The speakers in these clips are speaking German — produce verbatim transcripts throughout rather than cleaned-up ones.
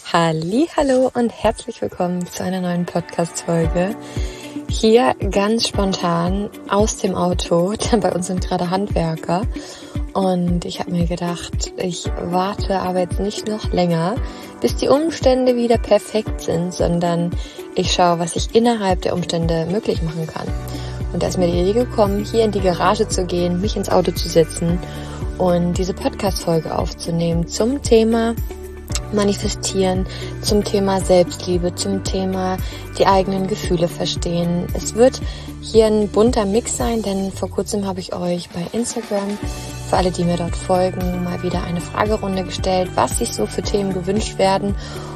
Hallihallo und herzlich willkommen zu einer neuen Podcast-Folge. Hier ganz spontan aus dem Auto, denn bei uns sind gerade Handwerker. Und ich habe mir gedacht, ich warte aber jetzt nicht noch länger, bis die Umstände wieder perfekt sind, sondern ich schaue, was ich innerhalb der Umstände möglich machen kann. Und da ist mir die Idee gekommen, hier in die Garage zu gehen, mich ins Auto zu setzen und diese Podcast-Folge aufzunehmen zum Thema Manifestieren, zum Thema Selbstliebe, zum Thema die eigenen Gefühle verstehen. Es wird hier ein bunter Mix sein, denn vor kurzem habe ich euch bei Instagram, für alle, die mir dort folgen, mal wieder eine Fragerunde gestellt, was sich so für Themen gewünscht werden,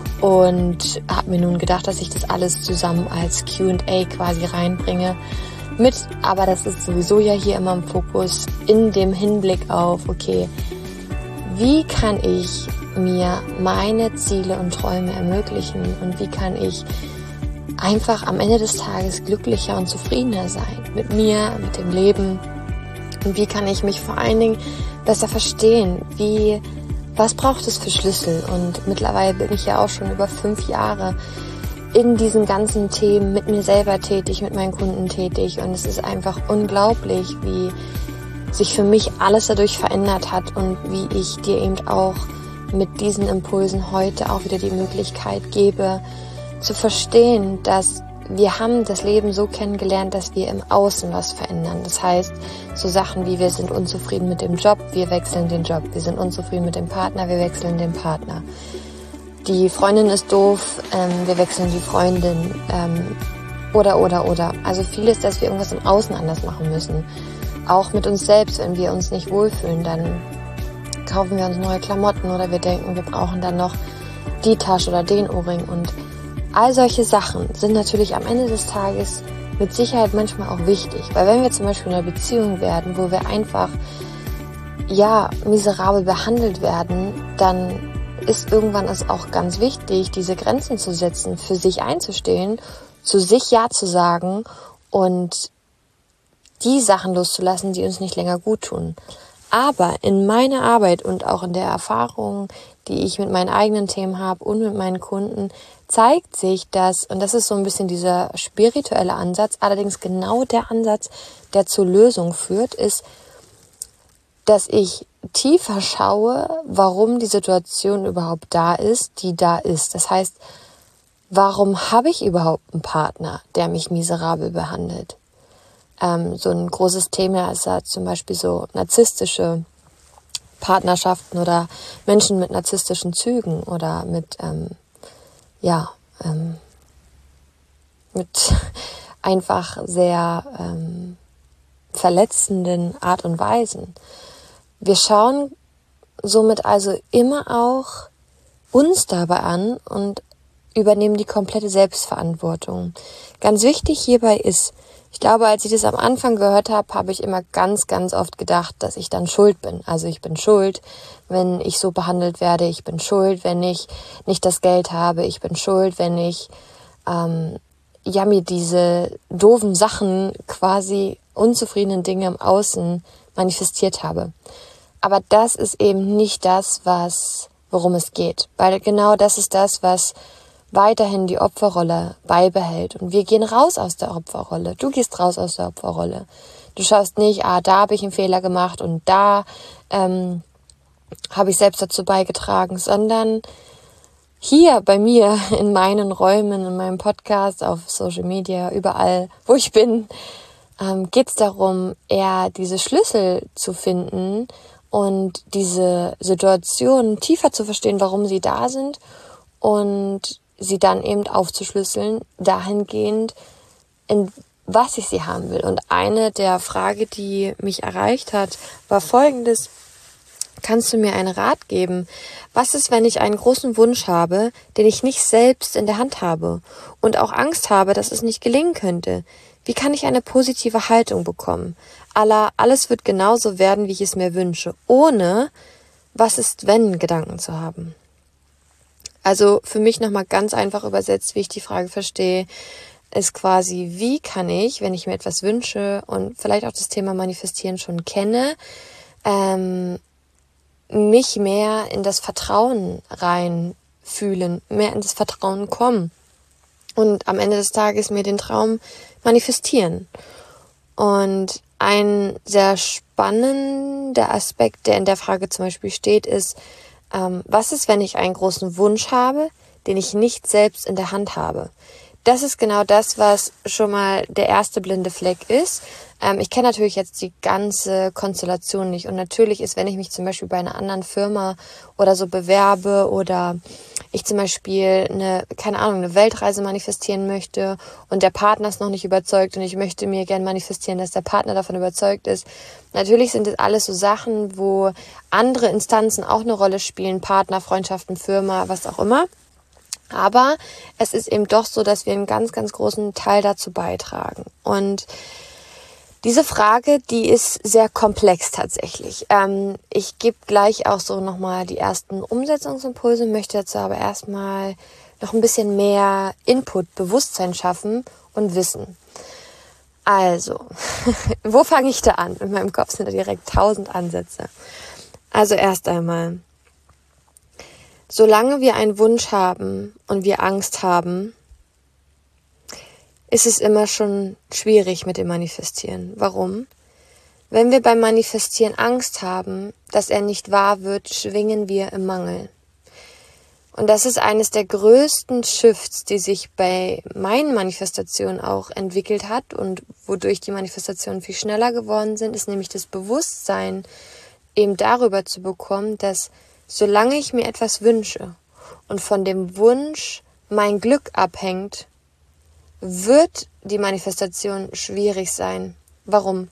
und habe mir nun gedacht, dass ich das alles zusammen als Q and A quasi reinbringe mit, aber das ist sowieso ja hier immer im Fokus, in dem Hinblick auf, okay, wie kann ich mir meine Ziele und Träume ermöglichen und wie kann ich einfach am Ende des Tages glücklicher und zufriedener sein mit mir, mit dem Leben, und wie kann ich mich vor allen Dingen besser verstehen, wie, was braucht es für Schlüssel, und mittlerweile bin ich ja auch schon über fünf Jahre in diesen ganzen Themen mit mir selber tätig, mit meinen Kunden tätig, und es ist einfach unglaublich, wie sich für mich alles dadurch verändert hat und wie ich dir eben auch mit diesen Impulsen heute auch wieder die Möglichkeit gebe, zu verstehen, dass wir haben das Leben so kennengelernt, dass wir im Außen was verändern. Das heißt, so Sachen wie wir sind unzufrieden mit dem Job, wir wechseln den Job. Wir sind unzufrieden mit dem Partner, wir wechseln den Partner. Die Freundin ist doof, ähm, wir wechseln die Freundin. Ähm, oder, oder, oder. Also vieles, dass wir irgendwas im Außen anders machen müssen. Auch mit uns selbst, wenn wir uns nicht wohlfühlen, dann kaufen wir uns neue Klamotten oder wir denken, wir brauchen dann noch die Tasche oder den Ohrring, und all solche Sachen sind natürlich am Ende des Tages mit Sicherheit manchmal auch wichtig, weil wenn wir zum Beispiel in einer Beziehung werden, wo wir einfach, ja, miserabel behandelt werden, dann ist irgendwann es auch ganz wichtig, diese Grenzen zu setzen, für sich einzustehen, zu sich Ja zu sagen und die Sachen loszulassen, die uns nicht länger gut tun. Aber in meiner Arbeit und auch in der Erfahrung, die ich mit meinen eigenen Themen habe und mit meinen Kunden, zeigt sich, dass, und das ist so ein bisschen dieser spirituelle Ansatz, allerdings genau der Ansatz, der zur Lösung führt, ist, dass ich tiefer schaue, warum die Situation überhaupt da ist, die da ist. Das heißt, warum habe ich überhaupt einen Partner, der mich miserabel behandelt? Ähm, so ein großes Thema ist ja zum Beispiel so narzisstische Partnerschaften oder Menschen mit narzisstischen Zügen oder mit, ähm, ja, ähm, mit einfach sehr ähm, verletzenden Art und Weisen. Wir schauen somit also immer auch uns dabei an und übernehmen die komplette Selbstverantwortung. Ganz wichtig hierbei ist, ich glaube, als ich das am Anfang gehört habe, habe ich immer ganz, ganz oft gedacht, dass ich dann schuld bin. Also ich bin schuld, wenn ich so behandelt werde. Ich bin schuld, wenn ich nicht das Geld habe. Ich bin schuld, wenn ich ähm, ja mir diese doofen Sachen, quasi unzufriedenen Dinge im Außen manifestiert habe. Aber das ist eben nicht das, was worum es geht. Weil genau das ist das, was weiterhin die Opferrolle beibehält. Und wir gehen raus aus der Opferrolle. Du gehst raus aus der Opferrolle. Du schaust nicht, ah, da habe ich einen Fehler gemacht und da ähm, habe ich selbst dazu beigetragen, sondern hier bei mir in meinen Räumen, in meinem Podcast, auf Social Media, überall, wo ich bin, ähm, geht es darum, eher diese Schlüssel zu finden und diese Situation tiefer zu verstehen, warum sie da sind, und sie dann eben aufzuschlüsseln, dahingehend, in was ich sie haben will. Und eine der Fragen, die mich erreicht hat, war folgendes: Kannst du mir einen Rat geben? Was ist, wenn ich einen großen Wunsch habe, den ich nicht selbst in der Hand habe und auch Angst habe, dass es nicht gelingen könnte? Wie kann ich eine positive Haltung bekommen? Allah, alles wird genauso werden, wie ich es mir wünsche, ohne was ist wenn Gedanken zu haben. Also für mich nochmal ganz einfach übersetzt, wie ich die Frage verstehe, ist quasi, wie kann ich, wenn ich mir etwas wünsche und vielleicht auch das Thema Manifestieren schon kenne, ähm, mich mehr in das Vertrauen rein fühlen, mehr in das Vertrauen kommen und am Ende des Tages mir den Traum manifestieren. Und ein sehr spannender Aspekt, der in der Frage zum Beispiel steht, ist, ähm, was ist, wenn ich einen großen Wunsch habe, den ich nicht selbst in der Hand habe? Das ist genau das, was schon mal der erste blinde Fleck ist. Ähm, ich kenne natürlich jetzt die ganze Konstellation nicht. Und natürlich ist, wenn ich mich zum Beispiel bei einer anderen Firma oder so bewerbe oder ich zum Beispiel eine, keine Ahnung, eine Weltreise manifestieren möchte und der Partner ist noch nicht überzeugt und ich möchte mir gerne manifestieren, dass der Partner davon überzeugt ist. Natürlich sind das alles so Sachen, wo andere Instanzen auch eine Rolle spielen, Partner, Freundschaften, Firma, was auch immer. Aber es ist eben doch so, dass wir einen ganz, ganz großen Teil dazu beitragen. Und diese Frage, die ist sehr komplex tatsächlich. Ähm, ich gebe gleich auch so nochmal die ersten Umsetzungsimpulse, möchte dazu aber erstmal noch ein bisschen mehr Input, Bewusstsein schaffen und Wissen. Also, wo fange ich da an? In meinem Kopf sind da direkt tausend Ansätze. Also erst einmal, solange wir einen Wunsch haben und wir Angst haben, ist es immer schon schwierig mit dem Manifestieren. Warum? Wenn wir beim Manifestieren Angst haben, dass er nicht wahr wird, schwingen wir im Mangel. Und das ist eines der größten Shifts, die sich bei meinen Manifestationen auch entwickelt hat und wodurch die Manifestationen viel schneller geworden sind, ist nämlich das Bewusstsein eben darüber zu bekommen, dass solange ich mir etwas wünsche und von dem Wunsch mein Glück abhängt, wird die Manifestation schwierig sein. Warum?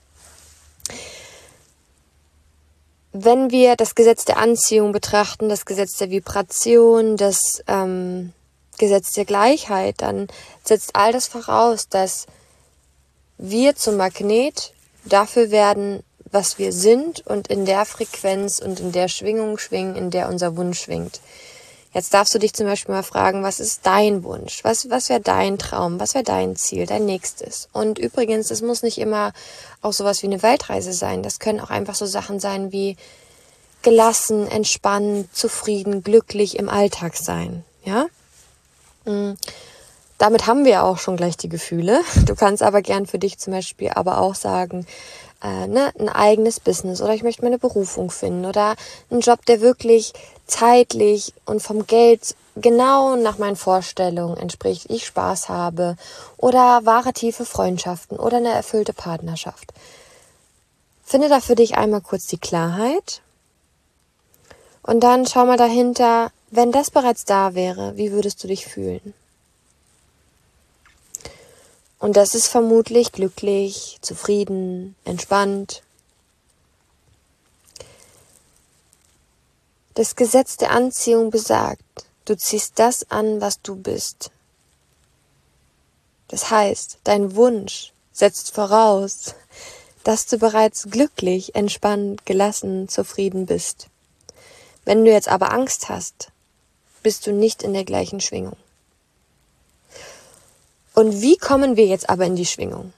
Wenn wir das Gesetz der Anziehung betrachten, das Gesetz der Vibration, das ähm, Gesetz der Gleichheit, dann setzt all das voraus, dass wir zum Magnet dafür werden, was wir sind und in der Frequenz und in der Schwingung schwingen, in der unser Wunsch schwingt. Jetzt darfst du dich zum Beispiel mal fragen, was ist dein Wunsch? Was, was wäre dein Traum? Was wäre dein Ziel, dein nächstes? Und übrigens, es muss nicht immer auch sowas wie eine Weltreise sein. Das können auch einfach so Sachen sein wie gelassen, entspannt, zufrieden, glücklich im Alltag sein. Ja? Mhm. Damit haben wir auch schon gleich die Gefühle. Du kannst aber gern für dich zum Beispiel aber auch sagen, äh, ne, ein eigenes Business oder ich möchte meine Berufung finden oder einen Job, der wirklich zeitlich und vom Geld genau nach meinen Vorstellungen entspricht, ich Spaß habe oder wahre tiefe Freundschaften oder eine erfüllte Partnerschaft. Finde da für dich einmal kurz die Klarheit und dann schau mal dahinter, wenn das bereits da wäre, wie würdest du dich fühlen? Und das ist vermutlich glücklich, zufrieden, entspannt. Das Gesetz der Anziehung besagt, du ziehst das an, was du bist. Das heißt, dein Wunsch setzt voraus, dass du bereits glücklich, entspannt, gelassen, zufrieden bist. Wenn du jetzt aber Angst hast, bist du nicht in der gleichen Schwingung. Und wie kommen wir jetzt aber in die Schwingung?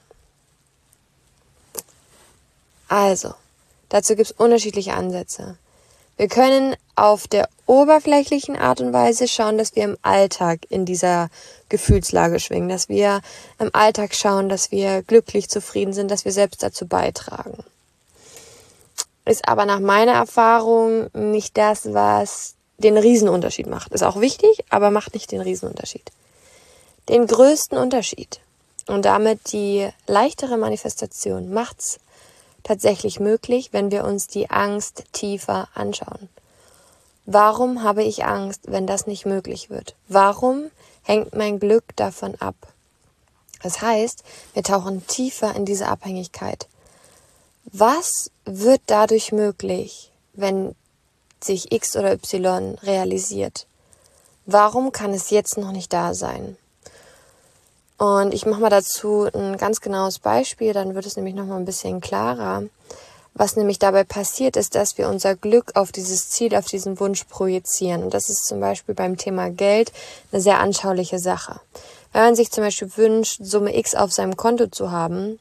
Also, dazu gibt es unterschiedliche Ansätze. Wir können auf der oberflächlichen Art und Weise schauen, dass wir im Alltag in dieser Gefühlslage schwingen, dass wir im Alltag schauen, dass wir glücklich, zufrieden sind, dass wir selbst dazu beitragen. Ist aber nach meiner Erfahrung nicht das, was den Riesenunterschied macht. Ist auch wichtig, aber macht nicht den Riesenunterschied. Den größten Unterschied und damit die leichtere Manifestation macht's tatsächlich möglich, wenn wir uns die Angst tiefer anschauen. Warum habe ich Angst, wenn das nicht möglich wird? Warum hängt mein Glück davon ab? Das heißt, wir tauchen tiefer in diese Abhängigkeit. Was wird dadurch möglich, wenn sich X oder Y realisiert? Warum kann es jetzt noch nicht da sein? Und ich mache mal dazu ein ganz genaues Beispiel, dann wird es nämlich noch mal ein bisschen klarer. Was nämlich dabei passiert, ist, dass wir unser Glück auf dieses Ziel, auf diesen Wunsch projizieren. Und das ist zum Beispiel beim Thema Geld eine sehr anschauliche Sache. Wenn man sich zum Beispiel wünscht, Summe X auf seinem Konto zu haben,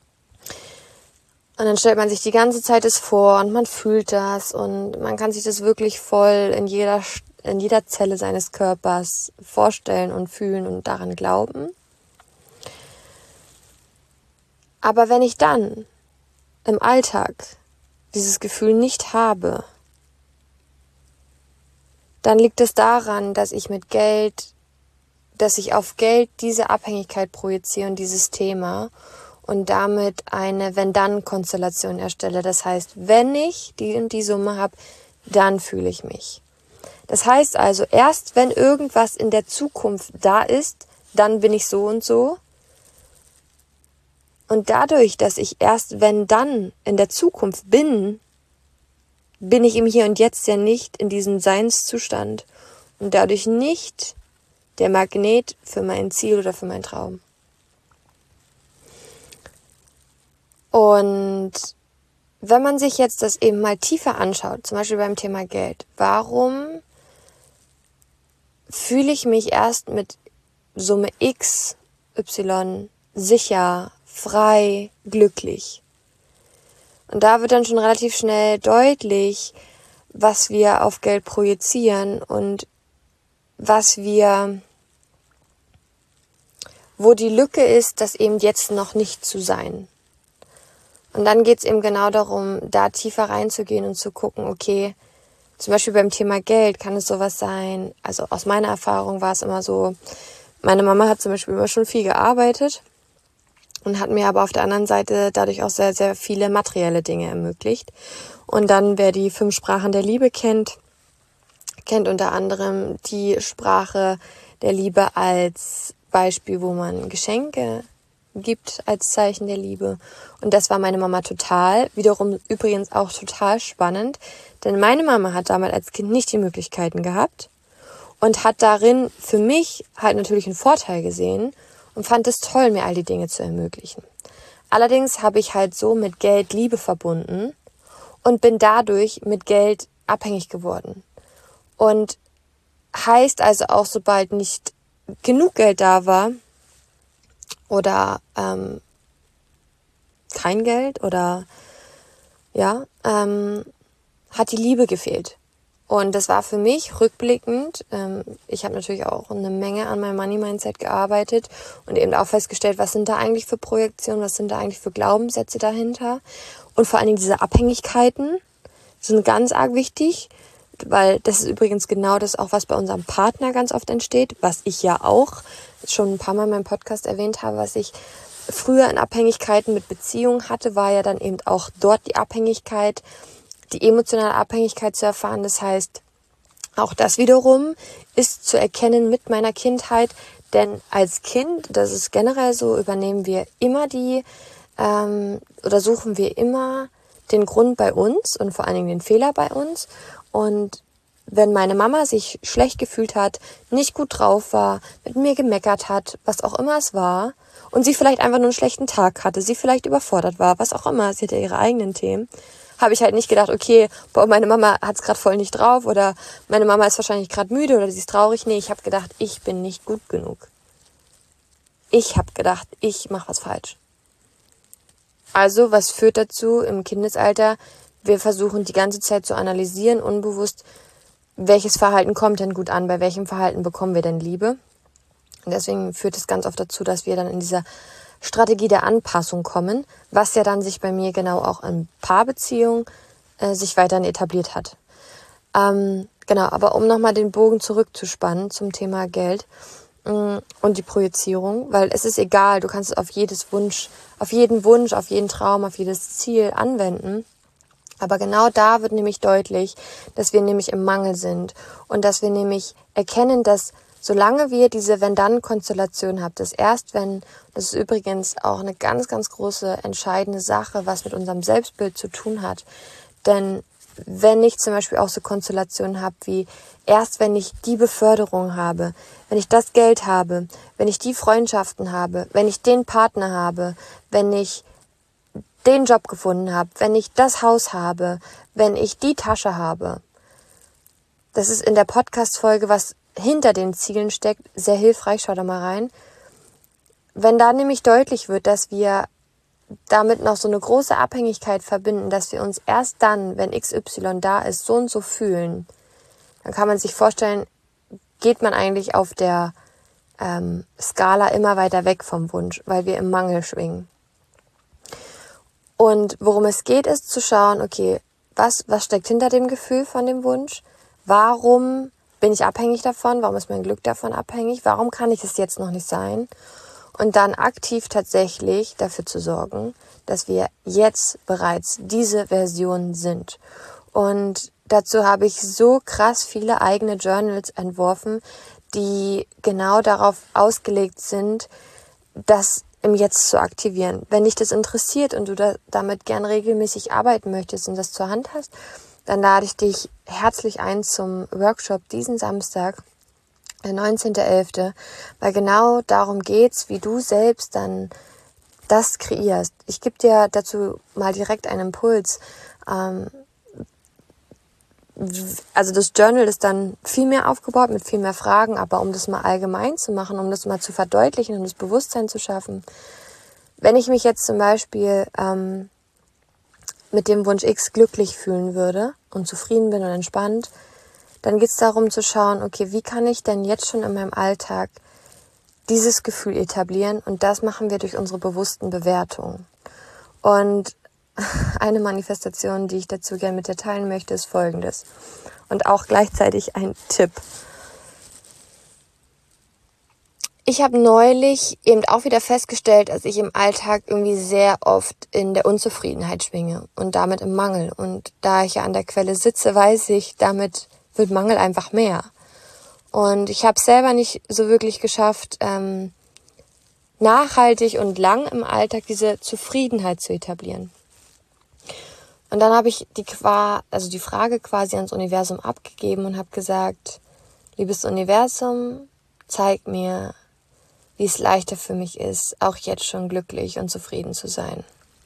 und dann stellt man sich die ganze Zeit das vor und man fühlt das und man kann sich das wirklich voll in jeder in jeder Zelle seines Körpers vorstellen und fühlen und daran glauben. Aber wenn ich dann im Alltag dieses Gefühl nicht habe, dann liegt es daran, dass ich mit Geld, dass ich auf Geld diese Abhängigkeit projiziere und dieses Thema und damit eine Wenn-Dann-Konstellation erstelle. Das heißt, wenn ich die und die Summe habe, dann fühle ich mich. Das heißt also, erst wenn irgendwas in der Zukunft da ist, dann bin ich so und so. Und dadurch, dass ich erst wenn dann in der Zukunft bin, bin ich im Hier und Jetzt ja nicht in diesem Seinszustand und dadurch nicht der Magnet für mein Ziel oder für meinen Traum. Und wenn man sich jetzt das eben mal tiefer anschaut, zum Beispiel beim Thema Geld, warum fühle ich mich erst mit Summe X, Y sicher, frei, glücklich? Und da wird dann schon relativ schnell deutlich, was wir auf Geld projizieren und was wir, wo die Lücke ist, das eben jetzt noch nicht zu sein. Und dann geht es eben genau darum, da tiefer reinzugehen und zu gucken, okay, zum Beispiel beim Thema Geld kann es sowas sein, also aus meiner Erfahrung war es immer so, meine Mama hat zum Beispiel immer schon viel gearbeitet und hat mir aber auf der anderen Seite dadurch auch sehr, sehr viele materielle Dinge ermöglicht. Und dann, wer die fünf Sprachen der Liebe kennt, kennt unter anderem die Sprache der Liebe als Beispiel, wo man Geschenke gibt als Zeichen der Liebe. Und das war meine Mama total. Wiederum übrigens auch total spannend, denn meine Mama hat damals als Kind nicht die Möglichkeiten gehabt und hat darin für mich halt natürlich einen Vorteil gesehen und fand es toll, mir all die Dinge zu ermöglichen. Allerdings habe ich halt so mit Geld Liebe verbunden und bin dadurch mit Geld abhängig geworden. Und heißt also auch, sobald nicht genug Geld da war oder ähm, kein Geld oder ja, ähm, hat die Liebe gefehlt. Und das war für mich rückblickend, ähm, ich habe natürlich auch eine Menge an meinem Money-Mindset gearbeitet und eben auch festgestellt, was sind da eigentlich für Projektionen, was sind da eigentlich für Glaubenssätze dahinter. Und vor allen Dingen diese Abhängigkeiten sind ganz arg wichtig, weil das ist übrigens genau das auch, was bei unserem Partner ganz oft entsteht, was ich ja auch schon ein paar Mal in meinem Podcast erwähnt habe, was ich früher in Abhängigkeiten mit Beziehungen hatte, war ja dann eben auch dort die Abhängigkeit, die emotionale Abhängigkeit zu erfahren. Das heißt, auch das wiederum ist zu erkennen mit meiner Kindheit, denn als Kind, das ist generell so, übernehmen wir immer die ähm, oder suchen wir immer den Grund bei uns und vor allen Dingen den Fehler bei uns. Und wenn meine Mama sich schlecht gefühlt hat, nicht gut drauf war, mit mir gemeckert hat, was auch immer es war, und sie vielleicht einfach nur einen schlechten Tag hatte, sie vielleicht überfordert war, was auch immer, sie hatte ihre eigenen Themen, habe ich halt nicht gedacht, okay, boah, meine Mama hat's gerade voll nicht drauf oder meine Mama ist wahrscheinlich gerade müde oder sie ist traurig. Nee, ich habe gedacht, ich bin nicht gut genug. Ich habe gedacht, ich mache was falsch. Also, was führt dazu im Kindesalter? Wir versuchen die ganze Zeit zu analysieren, unbewusst, welches Verhalten kommt denn gut an, bei welchem Verhalten bekommen wir denn Liebe. Und deswegen führt es ganz oft dazu, dass wir dann in dieser Strategie der Anpassung kommen, was ja dann sich bei mir genau auch in Paarbeziehungen äh, sich weiterhin etabliert hat. Ähm, genau, aber um nochmal den Bogen zurückzuspannen zum Thema Geld mh, und die Projizierung, weil es ist egal, du kannst es auf jedes Wunsch, auf jeden Wunsch, auf jeden Traum, auf jedes Ziel anwenden. Aber genau da wird nämlich deutlich, dass wir nämlich im Mangel sind und dass wir nämlich erkennen, dass solange wir diese Wenn-Dann-Konstellation haben, das erst wenn, das ist übrigens auch eine ganz, ganz große entscheidende Sache, was mit unserem Selbstbild zu tun hat. Denn wenn ich zum Beispiel auch so Konstellationen habe wie erst wenn ich die Beförderung habe, wenn ich das Geld habe, wenn ich die Freundschaften habe, wenn ich den Partner habe, wenn ich den Job gefunden habe, wenn ich das Haus habe, wenn ich die Tasche habe. Das ist in der Podcast-Folge, was hinter den Zielen steckt, sehr hilfreich. Schau da mal rein. Wenn da nämlich deutlich wird, dass wir damit noch so eine große Abhängigkeit verbinden, dass wir uns erst dann, wenn X Y da ist, so und so fühlen, dann kann man sich vorstellen, geht man eigentlich auf der ähm, Skala immer weiter weg vom Wunsch, weil wir im Mangel schwingen. Und worum es geht, ist zu schauen, okay, was, was steckt hinter dem Gefühl von dem Wunsch? Warum bin ich abhängig davon? Warum ist mein Glück davon abhängig? Warum kann ich es jetzt noch nicht sein? Und dann aktiv tatsächlich dafür zu sorgen, dass wir jetzt bereits diese Version sind. Und dazu habe ich so krass viele eigene Journals entworfen, die genau darauf ausgelegt sind, das im Jetzt zu aktivieren. Wenn dich das interessiert und du da, damit gern regelmäßig arbeiten möchtest und das zur Hand hast, dann lade ich dich herzlich ein zum Workshop diesen Samstag, der neunzehnten elften weil genau darum geht's, wie du selbst dann das kreierst. Ich gebe dir dazu mal direkt einen Impuls. Ähm, also das Journal ist dann viel mehr aufgebaut mit viel mehr Fragen, aber um das mal allgemein zu machen, um das mal zu verdeutlichen, um das Bewusstsein zu schaffen. Wenn ich mich jetzt zum Beispiel ähm, mit dem Wunsch X glücklich fühlen würde und zufrieden bin und entspannt, dann geht es darum zu schauen, okay, wie kann ich denn jetzt schon in meinem Alltag dieses Gefühl etablieren? Und das machen wir durch unsere bewussten Bewertungen. Und eine Manifestation, die ich dazu gerne mit dir teilen möchte, ist folgendes. Und auch gleichzeitig ein Tipp. Ich habe neulich eben auch wieder festgestellt, dass ich im Alltag irgendwie sehr oft in der Unzufriedenheit schwinge und damit im Mangel. Und da ich ja an der Quelle sitze, weiß ich, damit wird Mangel einfach mehr. Und ich habe es selber nicht so wirklich geschafft, ähm, nachhaltig und lang im Alltag diese Zufriedenheit zu etablieren. Und dann habe ich die, also die Frage quasi ans Universum abgegeben und habe gesagt, liebes Universum, zeig mir, wie es leichter für mich ist, auch jetzt schon glücklich und zufrieden zu sein.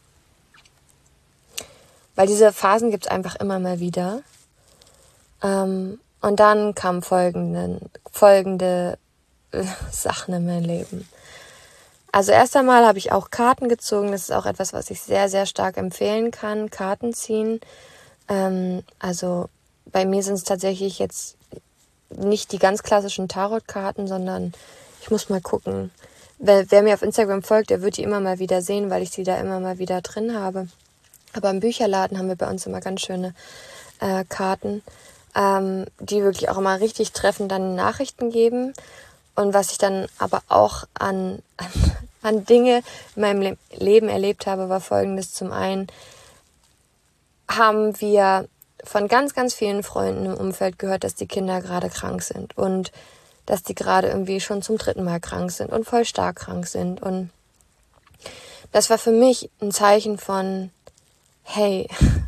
Weil diese Phasen gibt es einfach immer mal wieder. Ähm, und dann kamen folgende, folgende äh, Sachen in mein Leben. Also erst einmal habe ich auch Karten gezogen. Das ist auch etwas, was ich sehr, sehr stark empfehlen kann. Karten ziehen. Ähm, also bei mir sind es tatsächlich jetzt nicht die ganz klassischen Tarotkarten, sondern ich muss mal gucken. Wer, wer mir auf Instagram folgt, der wird die immer mal wieder sehen, weil ich sie da immer mal wieder drin habe. Aber im Bücherladen haben wir bei uns immer ganz schöne äh, Karten, ähm, die wirklich auch immer richtig treffend dann Nachrichten geben. Und was ich dann aber auch an, an, an Dinge in meinem Le- Leben erlebt habe, war folgendes. Zum einen haben wir von ganz, ganz vielen Freunden im Umfeld gehört, dass die Kinder gerade krank sind und dass die gerade irgendwie schon zum dritten Mal krank sind und voll stark krank sind. Und das war für mich ein Zeichen von, hey,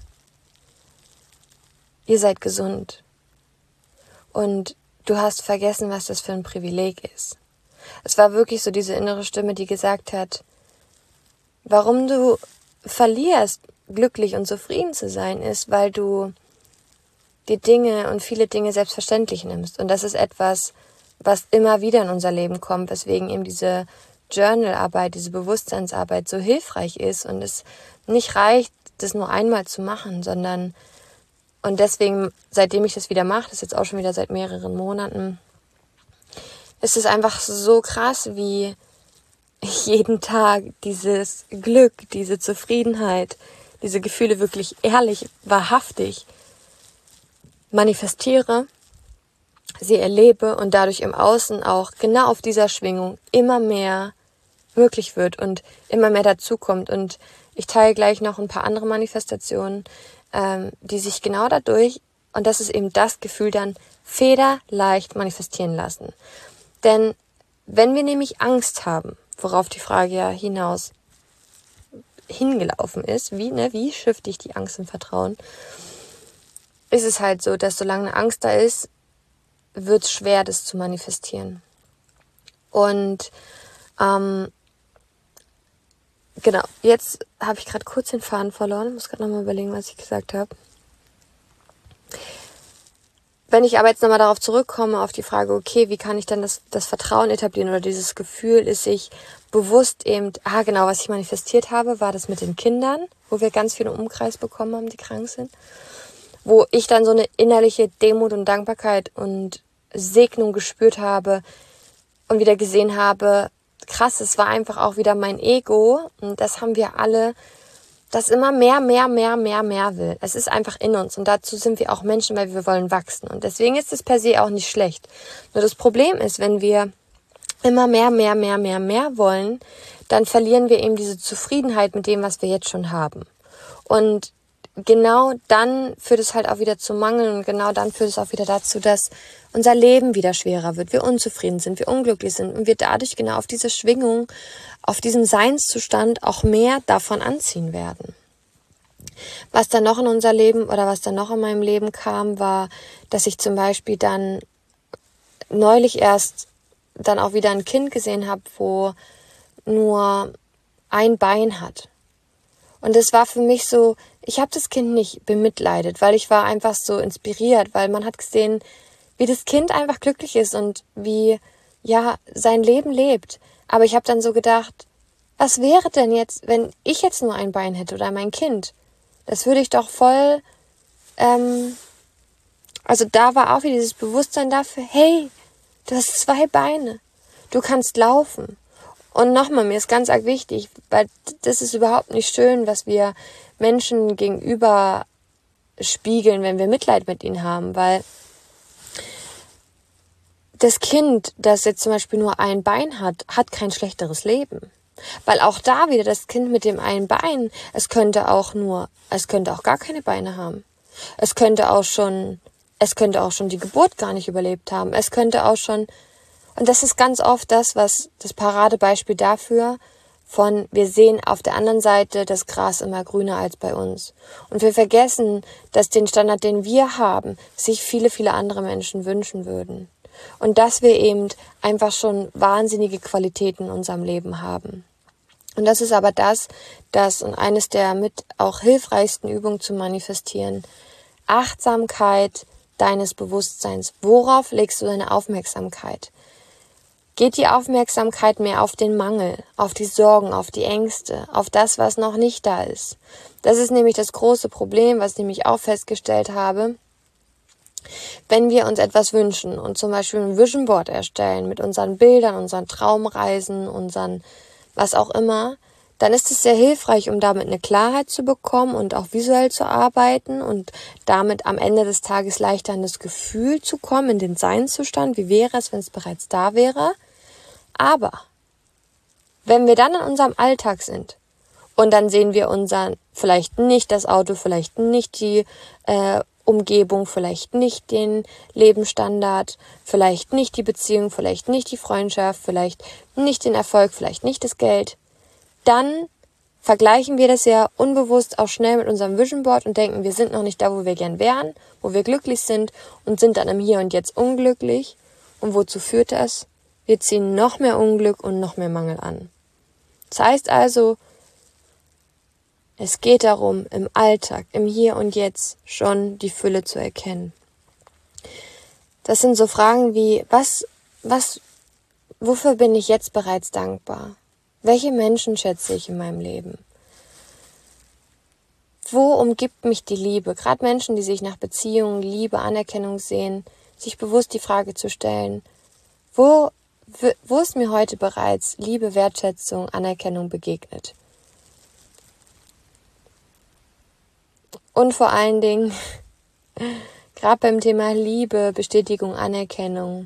ihr seid gesund. Und du hast vergessen, was das für ein Privileg ist. Es war wirklich so diese innere Stimme, die gesagt hat, warum du verlierst, glücklich und zufrieden zu sein, ist, weil du die Dinge und viele Dinge selbstverständlich nimmst. Und das ist etwas, was immer wieder in unser Leben kommt, weswegen eben diese Journalarbeit, diese Bewusstseinsarbeit so hilfreich ist und es nicht reicht, das nur einmal zu machen, sondern und deswegen, seitdem ich das wieder mache, das ist jetzt auch schon wieder seit mehreren Monaten, ist es einfach so krass, wie ich jeden Tag dieses Glück, diese Zufriedenheit, diese Gefühle wirklich ehrlich, wahrhaftig manifestiere, sie erlebe und dadurch im Außen auch genau auf dieser Schwingung immer mehr möglich wird und immer mehr dazukommt. Und ich teile gleich noch ein paar andere Manifestationen, ähm, die sich genau dadurch, und das ist eben das Gefühl, dann federleicht manifestieren lassen. Denn wenn wir nämlich Angst haben, worauf die Frage ja hinaus hingelaufen ist, wie, ne, wie shifte ich die Angst im Vertrauen, ist es halt so, dass solange eine Angst da ist, wird es schwer, das zu manifestieren. Und ähm, genau, jetzt habe ich gerade kurz den Faden verloren. Ich muss gerade nochmal überlegen, was ich gesagt habe. Wenn ich aber jetzt nochmal darauf zurückkomme, auf die Frage, okay, wie kann ich dann das, das Vertrauen etablieren oder dieses Gefühl, ist sich bewusst eben, ah genau, was ich manifestiert habe, war das mit den Kindern, wo wir ganz viel im Umkreis bekommen haben, die krank sind. wo ich dann so eine innerliche Demut und Dankbarkeit und Segnung gespürt habe und wieder gesehen habe, krass, es war einfach auch wieder mein Ego und das haben wir alle, das immer mehr, mehr, mehr, mehr, mehr will. Es ist einfach in uns und dazu sind wir auch Menschen, weil wir wollen wachsen und deswegen ist es per se auch nicht schlecht. Nur das Problem ist, wenn wir immer mehr, mehr, mehr, mehr, mehr wollen, dann verlieren wir eben diese Zufriedenheit mit dem, was wir jetzt schon haben. Und genau dann führt es halt auch wieder zu Mangel und genau dann führt es auch wieder dazu, dass unser Leben wieder schwerer wird, wir unzufrieden sind, wir unglücklich sind und wir dadurch genau auf diese Schwingung, auf diesen Seinszustand auch mehr davon anziehen werden. Was dann noch in unser Leben oder was dann noch in meinem Leben kam, war, dass ich zum Beispiel dann neulich erst dann auch wieder ein Kind gesehen habe, wo nur ein Bein hat. Und das war für mich so, ich habe das Kind nicht bemitleidet, weil ich war einfach so inspiriert, weil man hat gesehen, wie das Kind einfach glücklich ist und wie, ja, sein Leben lebt. Aber ich habe dann so gedacht, was wäre denn jetzt, wenn ich jetzt nur ein Bein hätte oder mein Kind? Das würde ich doch voll, ähm, also da war auch wieder dieses Bewusstsein dafür, hey, du hast zwei Beine, du kannst laufen. Und nochmal, mir ist ganz arg wichtig, weil das ist überhaupt nicht schön, was wir Menschen gegenüber spiegeln, wenn wir Mitleid mit ihnen haben, weil das Kind, das jetzt zum Beispiel nur ein Bein hat, hat kein schlechteres Leben. Weil auch da wieder das Kind mit dem einen Bein, es könnte auch nur, es könnte auch gar keine Beine haben. Es könnte auch schon, es könnte auch schon die Geburt gar nicht überlebt haben. Es könnte auch schon, und das ist ganz oft das, was das Paradebeispiel dafür von, wir sehen auf der anderen Seite das Gras immer grüner als bei uns. Und wir vergessen, dass den Standard, den wir haben, sich viele, viele andere Menschen wünschen würden. Und dass wir eben einfach schon wahnsinnige Qualitäten in unserem Leben haben. Und das ist aber das, das und eines der mit auch hilfreichsten Übungen zu manifestieren. Achtsamkeit deines Bewusstseins. Worauf legst du deine Aufmerksamkeit? Geht die Aufmerksamkeit mehr auf den Mangel, auf die Sorgen, auf die Ängste, auf das, was noch nicht da ist? Das ist nämlich das große Problem, was ich nämlich auch festgestellt habe. Wenn wir uns etwas wünschen und zum Beispiel ein Vision Board erstellen mit unseren Bildern, unseren Traumreisen, unseren was auch immer, dann ist es sehr hilfreich, um damit eine Klarheit zu bekommen und auch visuell zu arbeiten und damit am Ende des Tages leichter in das Gefühl zu kommen, in den Seinszustand. Wie wäre es, wenn es bereits da wäre? Aber wenn wir dann in unserem Alltag sind und dann sehen wir unseren, vielleicht nicht das Auto, vielleicht nicht die äh, Umgebung, vielleicht nicht den Lebensstandard, vielleicht nicht die Beziehung, vielleicht nicht die Freundschaft, vielleicht nicht den Erfolg, vielleicht nicht das Geld, dann vergleichen wir das ja unbewusst auch schnell mit unserem Vision Board und denken, wir sind noch nicht da, wo wir gern wären, wo wir glücklich sind und sind dann im Hier und Jetzt unglücklich. Und wozu führt das? Wir ziehen noch mehr Unglück und noch mehr Mangel an. Das heißt also, es geht darum, im Alltag, im Hier und Jetzt schon die Fülle zu erkennen. Das sind so Fragen wie, was, was, wofür bin ich jetzt bereits dankbar? Welche Menschen schätze ich in meinem Leben? Wo umgibt mich die Liebe? Gerade Menschen, die sich nach Beziehungen, Liebe, Anerkennung sehen, sich bewusst die Frage zu stellen, wo, wo ist mir heute bereits Liebe, Wertschätzung, Anerkennung begegnet? Und vor allen Dingen, gerade beim Thema Liebe, Bestätigung, Anerkennung,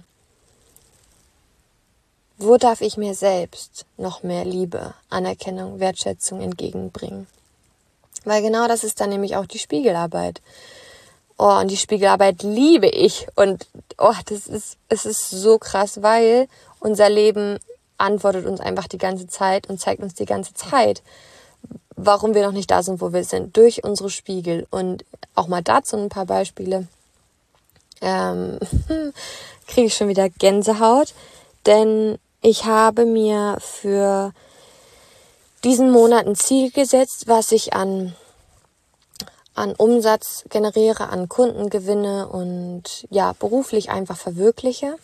wo darf ich mir selbst noch mehr Liebe, Anerkennung, Wertschätzung entgegenbringen? Weil genau das ist dann nämlich auch die Spiegelarbeit. Oh, und die Spiegelarbeit liebe ich. Und oh, das ist, es ist so krass, weil unser Leben antwortet uns einfach die ganze Zeit und zeigt uns die ganze Zeit, warum wir noch nicht da sind, wo wir sind, durch unsere Spiegel. Und auch mal dazu ein paar Beispiele. Ähm, kriege ich schon wieder Gänsehaut, denn ich habe mir für diesen Monat ein Ziel gesetzt, was ich an, an Umsatz generiere, an Kunden gewinne und ja, beruflich einfach verwirkliche.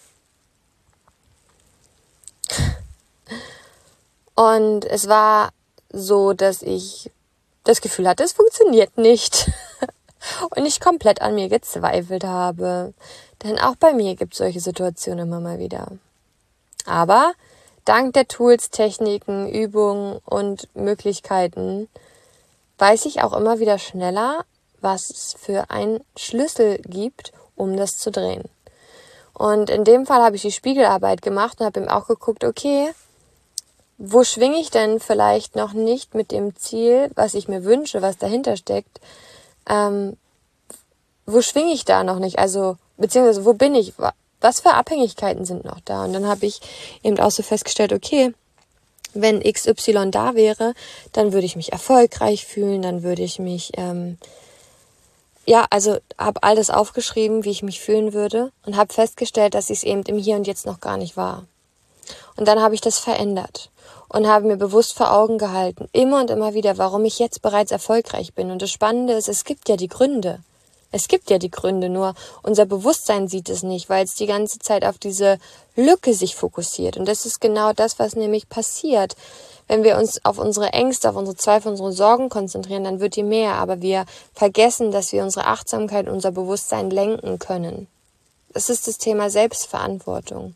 Und es war so, dass ich das Gefühl hatte, es funktioniert nicht. und ich komplett an mir gezweifelt habe. Denn auch bei mir gibt es solche Situationen immer mal wieder. Aber dank der Tools, Techniken, Übungen und Möglichkeiten weiß ich auch immer wieder schneller, was es für einen Schlüssel gibt, um das zu drehen. Und in dem Fall habe ich die Spiegelarbeit gemacht und habe eben auch geguckt, okay, wo schwinge ich denn vielleicht noch nicht mit dem Ziel, was ich mir wünsche, was dahinter steckt, ähm, wo schwinge ich da noch nicht? Also, beziehungsweise, wo bin ich? Was für Abhängigkeiten sind noch da? Und dann habe ich eben auch so festgestellt, okay, wenn X Y da wäre, dann würde ich mich erfolgreich fühlen, dann würde ich mich, ähm, ja, also habe all das aufgeschrieben, wie ich mich fühlen würde und habe festgestellt, dass ich es eben im Hier und Jetzt noch gar nicht war. Und dann habe ich das verändert und habe mir bewusst vor Augen gehalten, immer und immer wieder, warum ich jetzt bereits erfolgreich bin. Und das Spannende ist, es gibt ja die Gründe. Es gibt ja die Gründe, nur unser Bewusstsein sieht es nicht, weil es die ganze Zeit auf diese Lücke sich fokussiert. Und das ist genau das, was nämlich passiert. Wenn wir uns auf unsere Ängste, auf unsere Zweifel, unsere Sorgen konzentrieren, dann wird die mehr. Aber wir vergessen, dass wir unsere Achtsamkeit, unser Bewusstsein lenken können. Das ist das Thema Selbstverantwortung.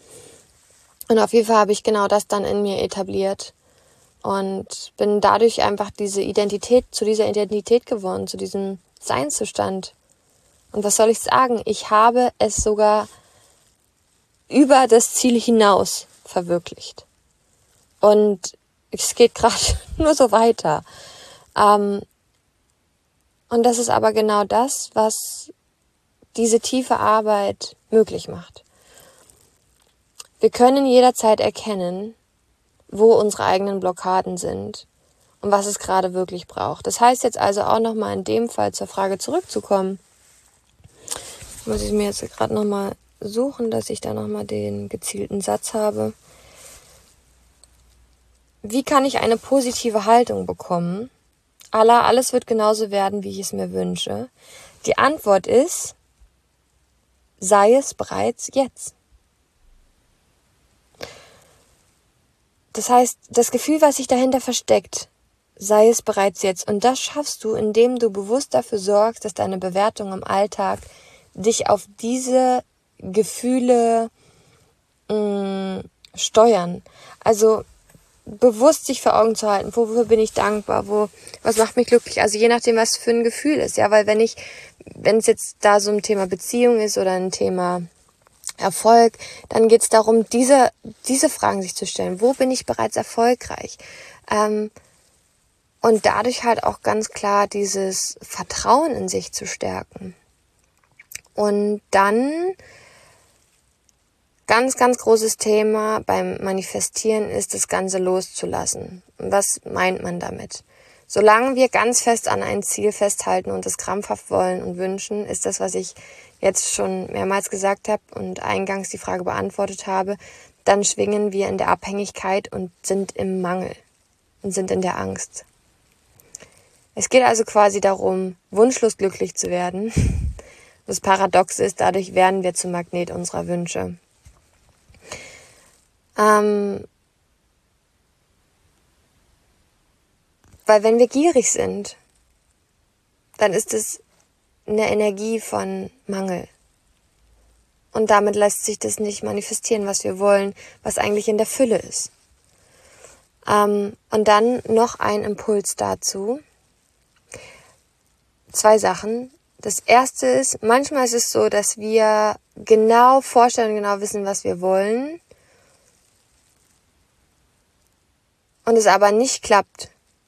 Und auf jeden Fall habe ich genau das dann in mir etabliert und bin dadurch einfach diese Identität, zu dieser Identität geworden, zu diesem Seinszustand. Und was soll ich sagen? Ich habe es sogar über das Ziel hinaus verwirklicht. Und es geht gerade nur so weiter. Ähm, und das ist aber genau das, was diese tiefe Arbeit möglich macht. Wir können jederzeit erkennen, wo unsere eigenen Blockaden sind und was es gerade wirklich braucht. Das heißt jetzt also auch nochmal in dem Fall zur Frage zurückzukommen. Muss ich mir jetzt gerade nochmal suchen, dass ich da nochmal den gezielten Satz habe. Wie kann ich eine positive Haltung bekommen? Allah, alles wird genauso werden, wie ich es mir wünsche. Die Antwort ist, sei es bereits jetzt. Das heißt, das Gefühl, was sich dahinter versteckt, sei es bereits jetzt. Und das schaffst du, indem du bewusst dafür sorgst, dass deine Bewertungen im Alltag dich auf diese Gefühle mh, steuern. Also bewusst sich vor Augen zu halten, wofür bin ich dankbar, wo, was macht mich glücklich. Also je nachdem, was für ein Gefühl ist. Ja, weil wenn ich, wenn es jetzt da so ein Thema Beziehung ist oder ein Thema Erfolg, dann geht es darum, diese, diese Fragen sich zu stellen. Wo bin ich bereits erfolgreich? Ähm, und dadurch halt auch ganz klar dieses Vertrauen in sich zu stärken. Und dann, ganz, ganz großes Thema beim Manifestieren ist, das Ganze loszulassen. Und was meint man damit? Solange wir ganz fest an ein Ziel festhalten und es krampfhaft wollen und wünschen, ist das, was ich jetzt schon mehrmals gesagt habe und eingangs die Frage beantwortet habe, dann schwingen wir in der Abhängigkeit und sind im Mangel und sind in der Angst. Es geht also quasi darum, wunschlos glücklich zu werden. Das Paradoxe ist, dadurch werden wir zum Magnet unserer Wünsche. Ähm, weil wenn wir gierig sind, dann ist es eine Energie von Mangel. Und damit lässt sich das nicht manifestieren, was wir wollen, was eigentlich in der Fülle ist. Ähm, und dann noch ein Impuls dazu. Zwei Sachen. Das erste ist, manchmal ist es so, dass wir genau vorstellen, genau wissen, was wir wollen. Und es aber nicht klappt.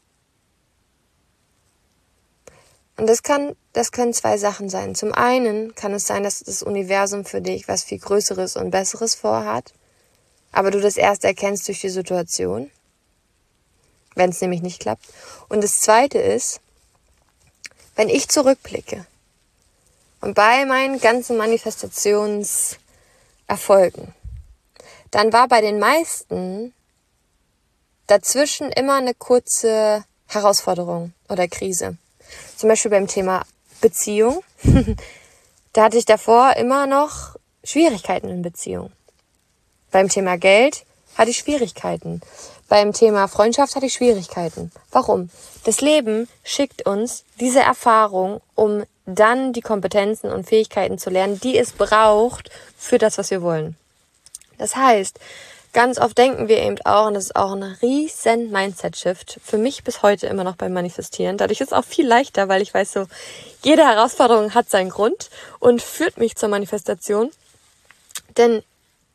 Und das kann, das können zwei Sachen sein. Zum einen kann es sein, dass das Universum für dich was viel Größeres und Besseres vorhat, aber du das erst erkennst durch die Situation, wenn es nämlich nicht klappt. Und das zweite ist, wenn ich zurückblicke und bei meinen ganzen Manifestationserfolgen, dann war bei den meisten dazwischen immer eine kurze Herausforderung oder Krise. Zum Beispiel beim Thema Beziehung. Da hatte ich davor immer noch Schwierigkeiten in Beziehung. Beim Thema Geld hatte ich Schwierigkeiten. Beim Thema Freundschaft hatte ich Schwierigkeiten. Warum? Das Leben schickt uns diese Erfahrung, um dann die Kompetenzen und Fähigkeiten zu lernen, die es braucht für das, was wir wollen. Das heißt, ganz oft denken wir eben auch, und das ist auch ein riesen Mindset-Shift, für mich bis heute immer noch beim Manifestieren. Dadurch ist es auch viel leichter, weil ich weiß so, jede Herausforderung hat seinen Grund und führt mich zur Manifestation. Denn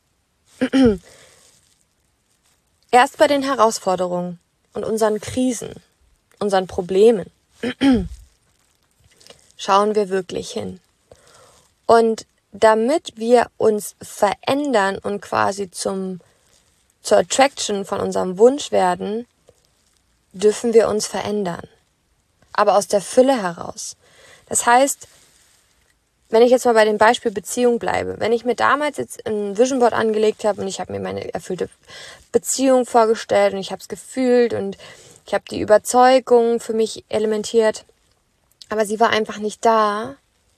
erst bei den Herausforderungen und unseren Krisen, unseren Problemen, schauen wir wirklich hin. Und damit wir uns verändern und quasi zum zur Attraction von unserem Wunsch werden, dürfen wir uns verändern. Aber aus der Fülle heraus. Das heißt, wenn ich jetzt mal bei dem Beispiel Beziehung bleibe, wenn ich mir damals jetzt ein Vision Board angelegt habe und ich habe mir meine erfüllte Beziehung vorgestellt und ich habe es gefühlt und ich habe die Überzeugung für mich elementiert, aber sie war einfach nicht da.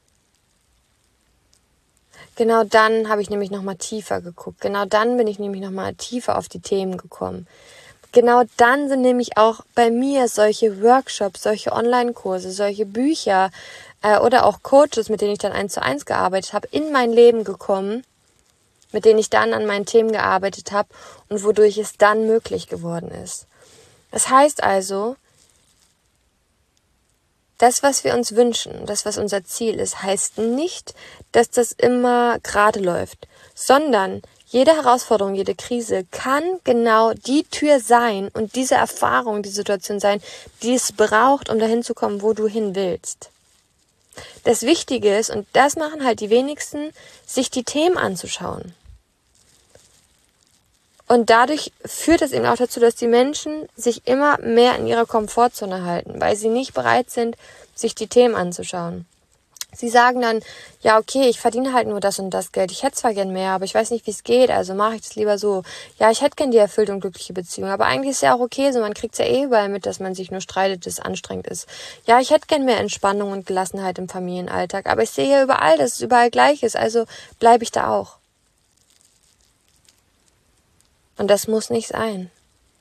Genau dann habe ich nämlich nochmal tiefer geguckt. Genau dann bin ich nämlich nochmal tiefer auf die Themen gekommen. Genau dann sind nämlich auch bei mir solche Workshops, solche Online-Kurse, solche Bücher äh, oder auch Coaches, mit denen ich dann eins zu eins gearbeitet habe, in mein Leben gekommen, mit denen ich dann an meinen Themen gearbeitet habe und wodurch es dann möglich geworden ist. Das heißt also, das, was wir uns wünschen, das, was unser Ziel ist, heißt nicht, dass das immer gerade läuft, sondern jede Herausforderung, jede Krise kann genau die Tür sein und diese Erfahrung, die Situation sein, die es braucht, um dahin zu kommen, wo du hin willst. Das Wichtige ist, und das machen halt die wenigsten, sich die Themen anzuschauen. Und dadurch führt es eben auch dazu, dass die Menschen sich immer mehr in ihrer Komfortzone halten, weil sie nicht bereit sind, sich die Themen anzuschauen. Sie sagen dann, ja okay, ich verdiene halt nur das und das Geld. Ich hätte zwar gern mehr, aber ich weiß nicht, wie es geht, also mache ich das lieber so. Ja, ich hätte gern die erfüllte und glückliche Beziehung, aber eigentlich ist ja auch okay so, man kriegt es ja eh überall mit, dass man sich nur streitet, dass es anstrengend ist. Ja, ich hätte gern mehr Entspannung und Gelassenheit im Familienalltag, aber ich sehe ja überall, dass es überall gleich ist, also bleibe ich da auch. Und das muss nicht sein.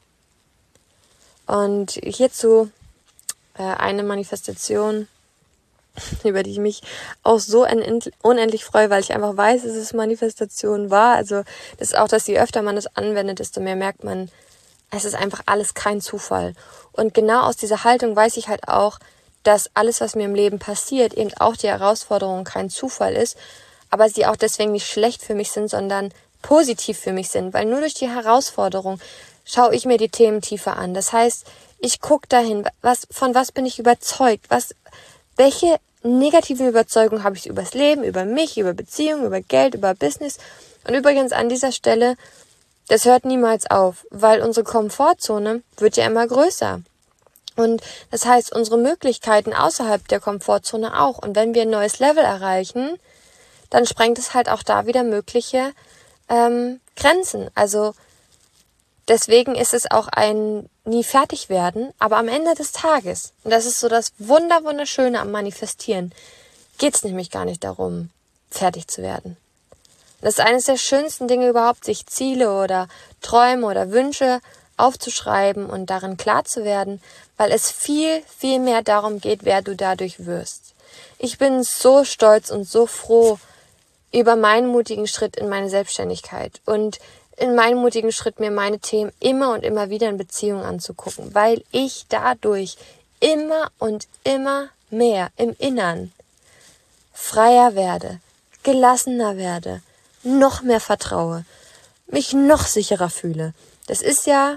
Und hierzu äh, eine Manifestation, über die ich mich auch so unendlich freue, weil ich einfach weiß, dass es Manifestation war. Also das ist auch, dass je öfter man es anwendet, desto mehr merkt man, es ist einfach alles kein Zufall. Und genau aus dieser Haltung weiß ich halt auch, dass alles, was mir im Leben passiert, eben auch die Herausforderung kein Zufall ist, aber sie auch deswegen nicht schlecht für mich sind, sondern positiv für mich sind, weil nur durch die Herausforderung schaue ich mir die Themen tiefer an. Das heißt, ich gucke dahin, was, von was bin ich überzeugt, was, welche negativen Überzeugungen habe ich über das Leben, über mich, über Beziehungen, über Geld, über Business. Und übrigens an dieser Stelle, das hört niemals auf, weil unsere Komfortzone wird ja immer größer. Und das heißt, unsere Möglichkeiten außerhalb der Komfortzone auch. Und wenn wir ein neues Level erreichen, dann sprengt es halt auch da wieder mögliche ähm, Grenzen. Also deswegen ist es auch ein nie fertig werden, aber am Ende des Tages, und das ist so das Wunder, Wunderschöne am Manifestieren, geht es nämlich gar nicht darum, fertig zu werden. Das ist eines der schönsten Dinge überhaupt, sich Ziele oder Träume oder Wünsche aufzuschreiben und darin klar zu werden, weil es viel, viel mehr darum geht, wer du dadurch wirst. Ich bin so stolz und so froh über meinen mutigen Schritt in meine Selbstständigkeit und in meinen mutigen Schritt, mir meine Themen immer und immer wieder in Beziehung anzugucken, weil ich dadurch immer und immer mehr im Innern freier werde, gelassener werde, noch mehr vertraue, mich noch sicherer fühle. Das ist ja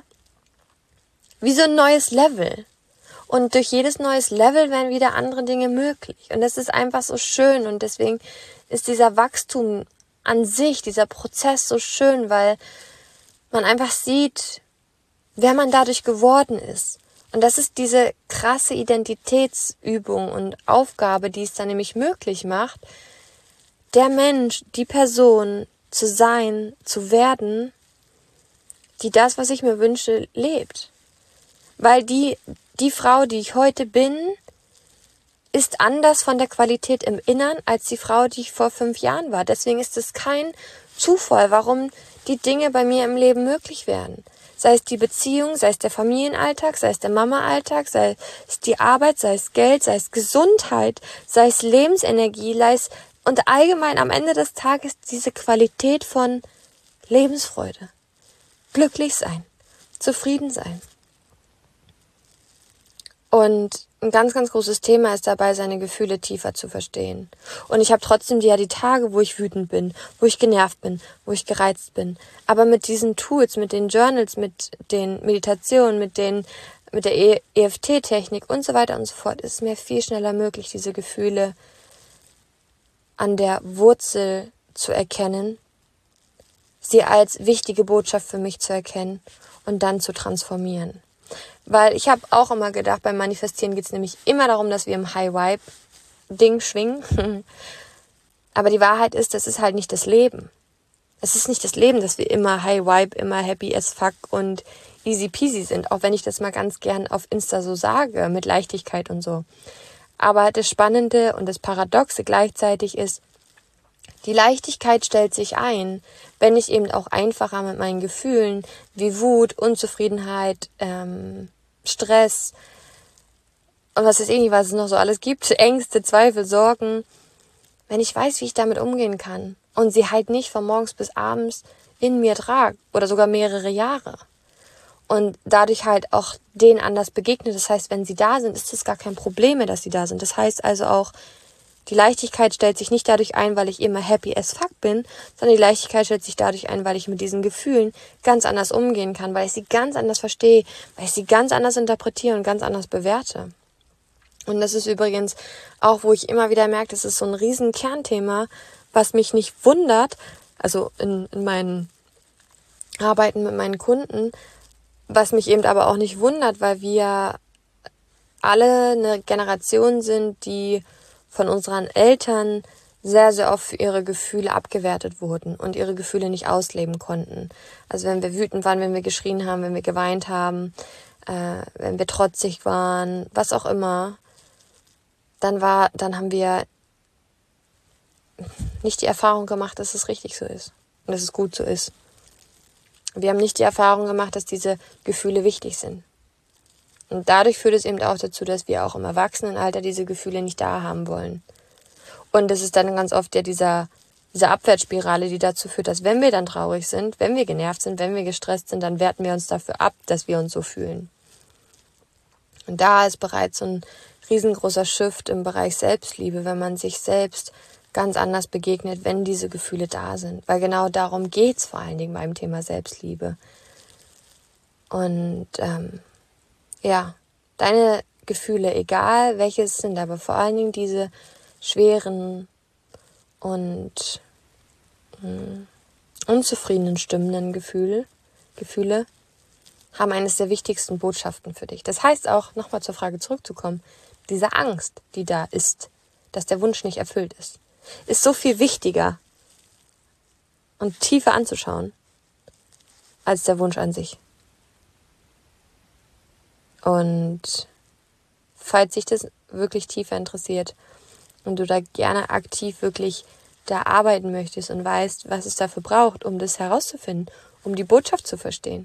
wie so ein neues Level. Und durch jedes neues Level werden wieder andere Dinge möglich. Und das ist einfach so schön. Und deswegen ist dieser Wachstum an sich, dieser Prozess so schön, weil man einfach sieht, wer man dadurch geworden ist. Und das ist diese krasse Identitätsübung und Aufgabe, die es dann nämlich möglich macht, der Mensch, die Person zu sein, zu werden, die das, was ich mir wünsche, lebt. Weil die, die Frau, die ich heute bin, ist anders von der Qualität im Innern als die Frau, die ich vor fünf Jahren war. Deswegen ist es kein Zufall, warum die Dinge bei mir im Leben möglich werden. Sei es die Beziehung, sei es der Familienalltag, sei es der Mama-Alltag, sei es die Arbeit, sei es Geld, sei es Gesundheit, sei es Lebensenergie, sei es und allgemein am Ende des Tages diese Qualität von Lebensfreude, glücklich sein, zufrieden sein. Und ein ganz, ganz großes Thema ist dabei, seine Gefühle tiefer zu verstehen. Und ich habe trotzdem die, ja die Tage, wo ich wütend bin, wo ich genervt bin, wo ich gereizt bin. Aber mit diesen Tools, mit den Journals, mit den Meditationen, mit den, mit der E F T-Technik und so weiter und so fort, ist es mir viel schneller möglich, diese Gefühle an der Wurzel zu erkennen, sie als wichtige Botschaft für mich zu erkennen und dann zu transformieren. Weil ich habe auch immer gedacht, beim Manifestieren geht es nämlich immer darum, dass wir im High-Vibe-Ding schwingen. Aber die Wahrheit ist, das ist halt nicht das Leben. Es ist nicht das Leben, dass wir immer High-Vibe, immer happy as fuck und easy peasy sind. Auch wenn ich das mal ganz gern auf Insta so sage, mit Leichtigkeit und so. Aber das Spannende und das Paradoxe gleichzeitig ist, die Leichtigkeit stellt sich ein, wenn ich eben auch einfacher mit meinen Gefühlen wie Wut, Unzufriedenheit, ähm, Stress und was weiß ich nicht, was es noch so alles gibt, Ängste, Zweifel, Sorgen, wenn ich weiß, wie ich damit umgehen kann und sie halt nicht von morgens bis abends in mir trage oder sogar mehrere Jahre und dadurch halt auch denen anders begegne. Das heißt, wenn sie da sind, ist es gar kein Problem mehr, dass sie da sind. Das heißt also auch, die Leichtigkeit stellt sich nicht dadurch ein, weil ich immer happy as fuck bin, sondern die Leichtigkeit stellt sich dadurch ein, weil ich mit diesen Gefühlen ganz anders umgehen kann, weil ich sie ganz anders verstehe, weil ich sie ganz anders interpretiere und ganz anders bewerte. Und das ist übrigens auch, wo ich immer wieder merke, das ist so ein riesen Kernthema, was mich nicht wundert, also in, in meinen Arbeiten mit meinen Kunden, was mich eben aber auch nicht wundert, weil wir alle eine Generation sind, die von unseren Eltern sehr, sehr oft für ihre Gefühle abgewertet wurden und ihre Gefühle nicht ausleben konnten. Also wenn wir wütend waren, wenn wir geschrien haben, wenn wir geweint haben, äh, wenn wir trotzig waren, was auch immer, dann war, dann haben wir nicht die Erfahrung gemacht, dass es richtig so ist und dass es gut so ist. Wir haben nicht die Erfahrung gemacht, dass diese Gefühle wichtig sind. Und dadurch führt es eben auch dazu, dass wir auch im Erwachsenenalter diese Gefühle nicht da haben wollen. Und das ist dann ganz oft ja dieser, diese Abwärtsspirale, die dazu führt, dass wenn wir dann traurig sind, wenn wir genervt sind, wenn wir gestresst sind, dann werten wir uns dafür ab, dass wir uns so fühlen. Und da ist bereits so ein riesengroßer Shift im Bereich Selbstliebe, wenn man sich selbst ganz anders begegnet, wenn diese Gefühle da sind. Weil genau darum geht's vor allen Dingen beim Thema Selbstliebe. Und ähm, ja, deine Gefühle, egal welche es sind, aber vor allen Dingen diese schweren und mh, unzufriedenen stimmenden Gefühle, Gefühle, haben eines der wichtigsten Botschaften für dich. Das heißt auch, nochmal zur Frage zurückzukommen, diese Angst, die da ist, dass der Wunsch nicht erfüllt ist, ist so viel wichtiger und tiefer anzuschauen, als der Wunsch an sich. Und falls dich das wirklich tiefer interessiert und du da gerne aktiv wirklich da arbeiten möchtest und weißt, was es dafür braucht, um das herauszufinden, um die Botschaft zu verstehen,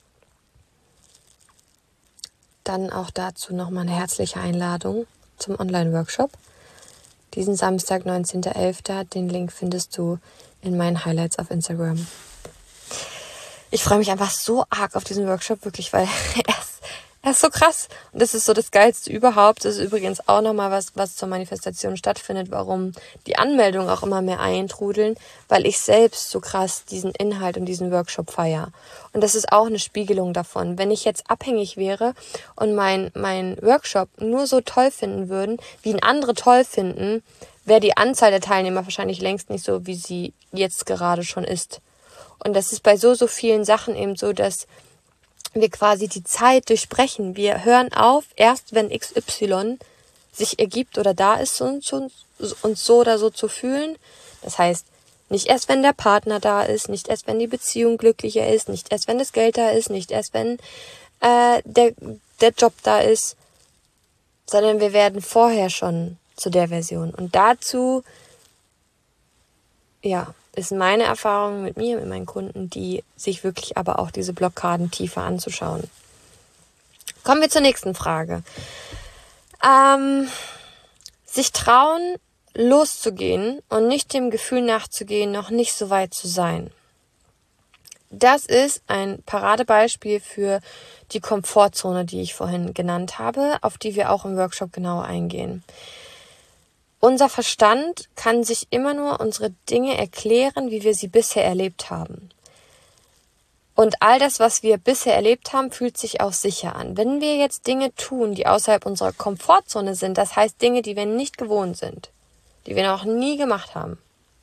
dann auch dazu nochmal eine herzliche Einladung zum Online-Workshop. Diesen Samstag, neunzehnter elfter Den Link findest du in meinen Highlights auf Instagram. Ich freue mich einfach so arg auf diesen Workshop, wirklich, weil er ist Das ist so krass. Und das ist so das Geilste überhaupt. Das ist übrigens auch nochmal was, was zur Manifestation stattfindet, warum die Anmeldungen auch immer mehr eintrudeln, weil ich selbst so krass diesen Inhalt und diesen Workshop feiere. Und das ist auch eine Spiegelung davon. Wenn ich jetzt abhängig wäre und mein, mein Workshop nur so toll finden würden, wie ihn andere toll finden, wäre die Anzahl der Teilnehmer wahrscheinlich längst nicht so, wie sie jetzt gerade schon ist. Und das ist bei so, so vielen Sachen eben so, dass wir quasi die Zeit durchbrechen. Wir hören auf, erst wenn X Y sich ergibt oder da ist, uns, uns so oder so zu fühlen. Das heißt, nicht erst, wenn der Partner da ist, nicht erst, wenn die Beziehung glücklicher ist, nicht erst, wenn das Geld da ist, nicht erst, wenn äh, der, der Job da ist, sondern wir werden vorher schon zu der Version. Und dazu, ja, ist meine Erfahrung mit mir, mit meinen Kunden, die sich wirklich aber auch diese Blockaden tiefer anzuschauen. Kommen wir zur nächsten Frage. Ähm, sich trauen, loszugehen und nicht dem Gefühl nachzugehen, noch nicht so weit zu sein. Das ist ein Paradebeispiel für die Komfortzone, die ich vorhin genannt habe, auf die wir auch im Workshop genauer eingehen. Unser Verstand kann sich immer nur unsere Dinge erklären, wie wir sie bisher erlebt haben. Und all das, was wir bisher erlebt haben, fühlt sich auch sicher an. Wenn wir jetzt Dinge tun, die außerhalb unserer Komfortzone sind, das heißt Dinge, die wir nicht gewohnt sind, die wir noch nie gemacht haben,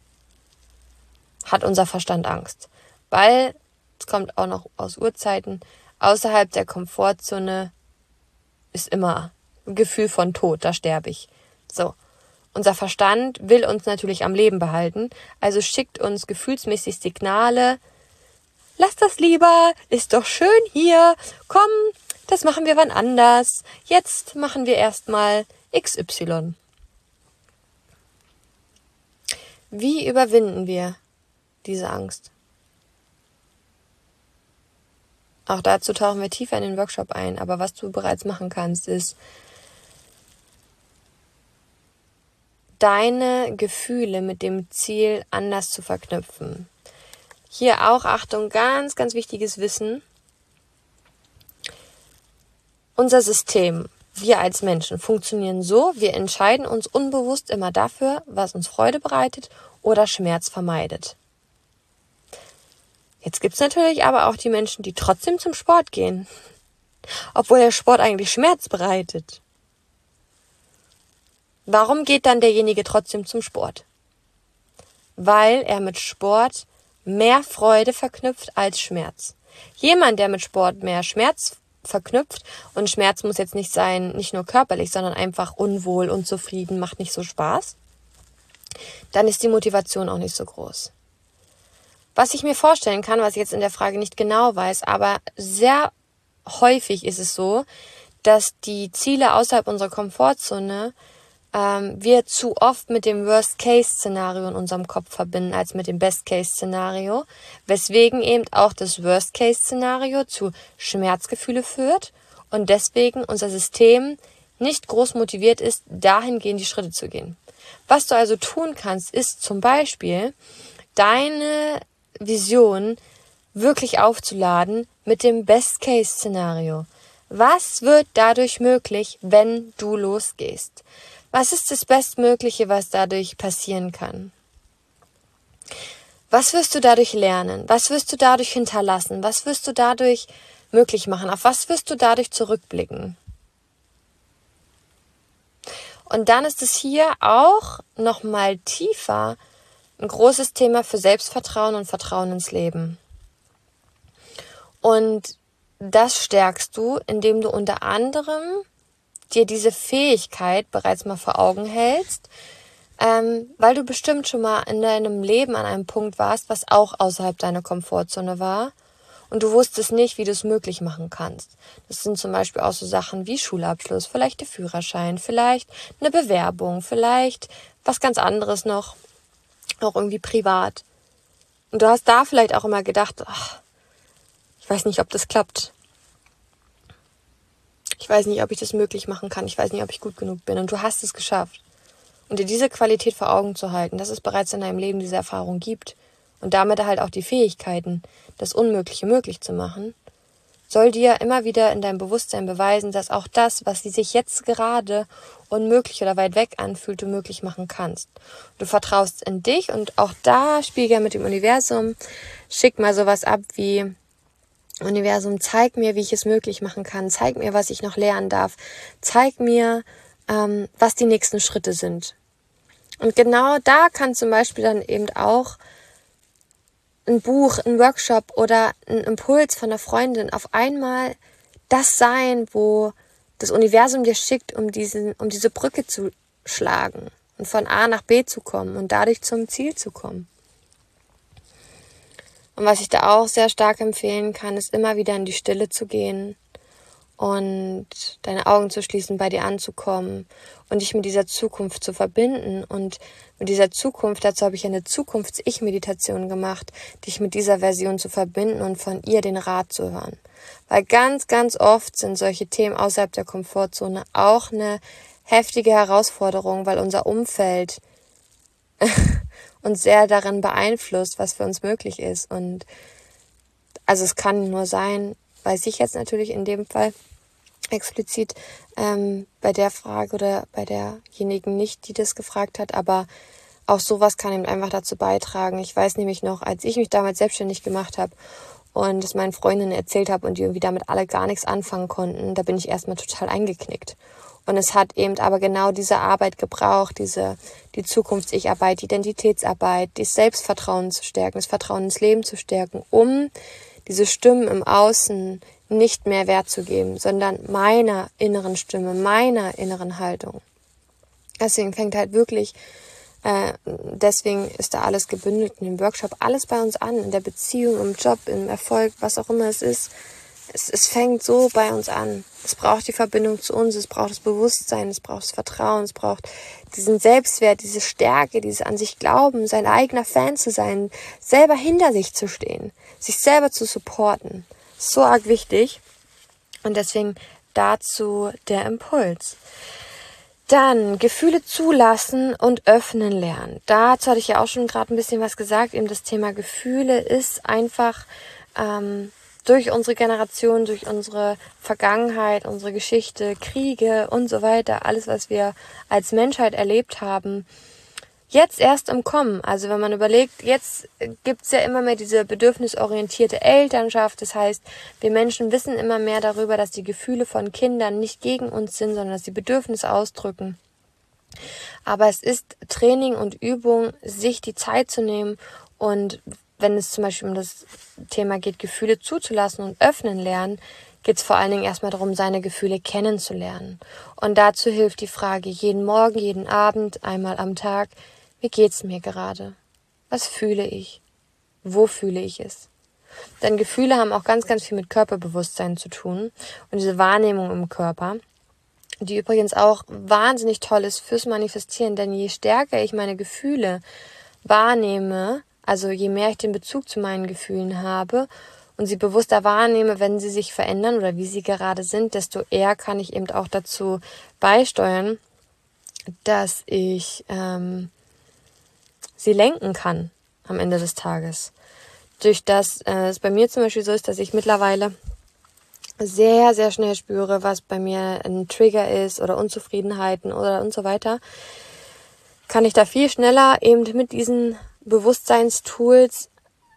hat unser Verstand Angst. Weil, es kommt auch noch aus Urzeiten, außerhalb der Komfortzone ist immer ein Gefühl von Tod, da sterbe ich. So. Unser Verstand will uns natürlich am Leben behalten, also schickt uns gefühlsmäßig Signale: Lass das lieber, ist doch schön hier, komm, das machen wir wann anders, jetzt machen wir erstmal X Y. Wie überwinden wir diese Angst? Auch dazu tauchen wir tiefer in den Workshop ein, aber was du bereits machen kannst, ist, deine Gefühle mit dem Ziel anders zu verknüpfen. Hier auch, Achtung, ganz, ganz wichtiges Wissen. Unser System, wir als Menschen, funktionieren so, wir entscheiden uns unbewusst immer dafür, was uns Freude bereitet oder Schmerz vermeidet. Jetzt gibt es natürlich aber auch die Menschen, die trotzdem zum Sport gehen, obwohl der Sport eigentlich Schmerz bereitet. Warum geht dann derjenige trotzdem zum Sport? Weil er mit Sport mehr Freude verknüpft als Schmerz. Jemand, der mit Sport mehr Schmerz verknüpft, und Schmerz muss jetzt nicht sein, nicht nur körperlich, sondern einfach unwohl, unzufrieden, macht nicht so Spaß, dann ist die Motivation auch nicht so groß. Was ich mir vorstellen kann, was ich jetzt in der Frage nicht genau weiß, aber sehr häufig ist es so, dass die Ziele außerhalb unserer Komfortzone ähm, wir zu oft mit dem Worst-Case-Szenario in unserem Kopf verbinden als mit dem Best-Case-Szenario, weswegen eben auch das Worst-Case-Szenario zu Schmerzgefühle führt und deswegen unser System nicht groß motiviert ist, dahingehend die Schritte zu gehen. Was du also tun kannst, ist zum Beispiel deine Vision wirklich aufzuladen mit dem Best-Case-Szenario. Was wird dadurch möglich, wenn du losgehst? Was ist das Bestmögliche, was dadurch passieren kann? Was wirst du dadurch lernen? Was wirst du dadurch hinterlassen? Was wirst du dadurch möglich machen? Auf was wirst du dadurch zurückblicken? Und dann ist es hier auch nochmal tiefer ein großes Thema für Selbstvertrauen und Vertrauen ins Leben. Und das stärkst du, indem du unter anderem dir diese Fähigkeit bereits mal vor Augen hältst, ähm, weil du bestimmt schon mal in deinem Leben an einem Punkt warst, was auch außerhalb deiner Komfortzone war und du wusstest nicht, wie du es möglich machen kannst. Das sind zum Beispiel auch so Sachen wie Schulabschluss, vielleicht der Führerschein, vielleicht eine Bewerbung, vielleicht was ganz anderes noch, auch irgendwie privat. Und du hast da vielleicht auch immer gedacht, ach, ich weiß nicht, ob das klappt. Ich weiß nicht, ob ich das möglich machen kann. Ich weiß nicht, ob ich gut genug bin. Und du hast es geschafft. Und dir diese Qualität vor Augen zu halten, dass es bereits in deinem Leben diese Erfahrung gibt und damit halt auch die Fähigkeiten, das Unmögliche möglich zu machen, soll dir immer wieder in deinem Bewusstsein beweisen, dass auch das, was sich jetzt gerade unmöglich oder weit weg anfühlt, du möglich machen kannst. Du vertraust in dich und auch da spiel gerne mit dem Universum. Schick mal sowas ab wie: Universum, zeig mir, wie ich es möglich machen kann. Zeig mir, was ich noch lernen darf. Zeig mir, ähm, was die nächsten Schritte sind. Und genau da kann zum Beispiel dann eben auch ein Buch, ein Workshop oder ein Impuls von einer Freundin auf einmal das sein, wo das Universum dir schickt, um diesen, um diese Brücke zu schlagen und von A nach B zu kommen und dadurch zum Ziel zu kommen. Und was ich da auch sehr stark empfehlen kann, ist immer wieder in die Stille zu gehen und deine Augen zu schließen, bei dir anzukommen und dich mit dieser Zukunft zu verbinden. Und mit dieser Zukunft, dazu habe ich eine Zukunfts-Ich-Meditation gemacht, dich mit dieser Version zu verbinden und von ihr den Rat zu hören. Weil ganz, ganz oft sind solche Themen außerhalb der Komfortzone auch eine heftige Herausforderung, weil unser Umfeld uns sehr darin beeinflusst, was für uns möglich ist. Und also es kann nur sein, weiß ich jetzt natürlich in dem Fall explizit ähm, bei der Frage oder bei derjenigen nicht, die das gefragt hat, aber auch sowas kann eben einfach dazu beitragen. Ich weiß nämlich noch, als ich mich damals selbstständig gemacht habe und es meinen Freundinnen erzählt habe und die irgendwie damit alle gar nichts anfangen konnten, da bin ich erstmal total eingeknickt. Und es hat eben aber genau diese Arbeit gebraucht, diese die Zukunfts-Ich-Arbeit, die Identitätsarbeit, das Selbstvertrauen zu stärken, das Vertrauen ins Leben zu stärken, um diese Stimmen im Außen nicht mehr Wert zu geben, sondern meiner inneren Stimme, meiner inneren Haltung. Deswegen fängt halt wirklich, äh, deswegen ist da alles gebündelt in dem Workshop, alles bei uns an, in der Beziehung, im Job, im Erfolg, was auch immer es ist. Es, es fängt so bei uns an. Es braucht die Verbindung zu uns, es braucht das Bewusstsein, es braucht das Vertrauen, es braucht diesen Selbstwert, diese Stärke, dieses an sich Glauben, sein eigener Fan zu sein, selber hinter sich zu stehen, sich selber zu supporten. So arg wichtig. Und deswegen dazu der Impuls. Dann Gefühle zulassen und öffnen lernen. Dazu hatte ich ja auch schon gerade ein bisschen was gesagt. Eben das Thema Gefühle ist einfach ähm, durch unsere Generation, durch unsere Vergangenheit, unsere Geschichte, Kriege und so weiter, alles, was wir als Menschheit erlebt haben, jetzt erst im Kommen. Also wenn man überlegt, jetzt gibt's ja immer mehr diese bedürfnisorientierte Elternschaft. Das heißt, wir Menschen wissen immer mehr darüber, dass die Gefühle von Kindern nicht gegen uns sind, sondern dass sie Bedürfnisse ausdrücken. Aber es ist Training und Übung, sich die Zeit zu nehmen und wenn es zum Beispiel um das Thema geht, Gefühle zuzulassen und öffnen lernen, geht es vor allen Dingen erstmal darum, seine Gefühle kennenzulernen. Und dazu hilft die Frage jeden Morgen, jeden Abend, einmal am Tag, wie geht's mir gerade? Was fühle ich? Wo fühle ich es? Denn Gefühle haben auch ganz, ganz viel mit Körperbewusstsein zu tun und diese Wahrnehmung im Körper, die übrigens auch wahnsinnig toll ist fürs Manifestieren, denn je stärker ich meine Gefühle wahrnehme, also je mehr ich den Bezug zu meinen Gefühlen habe und sie bewusster wahrnehme, wenn sie sich verändern oder wie sie gerade sind, desto eher kann ich eben auch dazu beisteuern, dass ich ähm, sie lenken kann am Ende des Tages. Durch das äh, es bei mir zum Beispiel so ist, dass ich mittlerweile sehr, sehr schnell spüre, was bei mir ein Trigger ist oder Unzufriedenheiten oder und so weiter, kann ich da viel schneller eben mit diesen Bewusstseinstools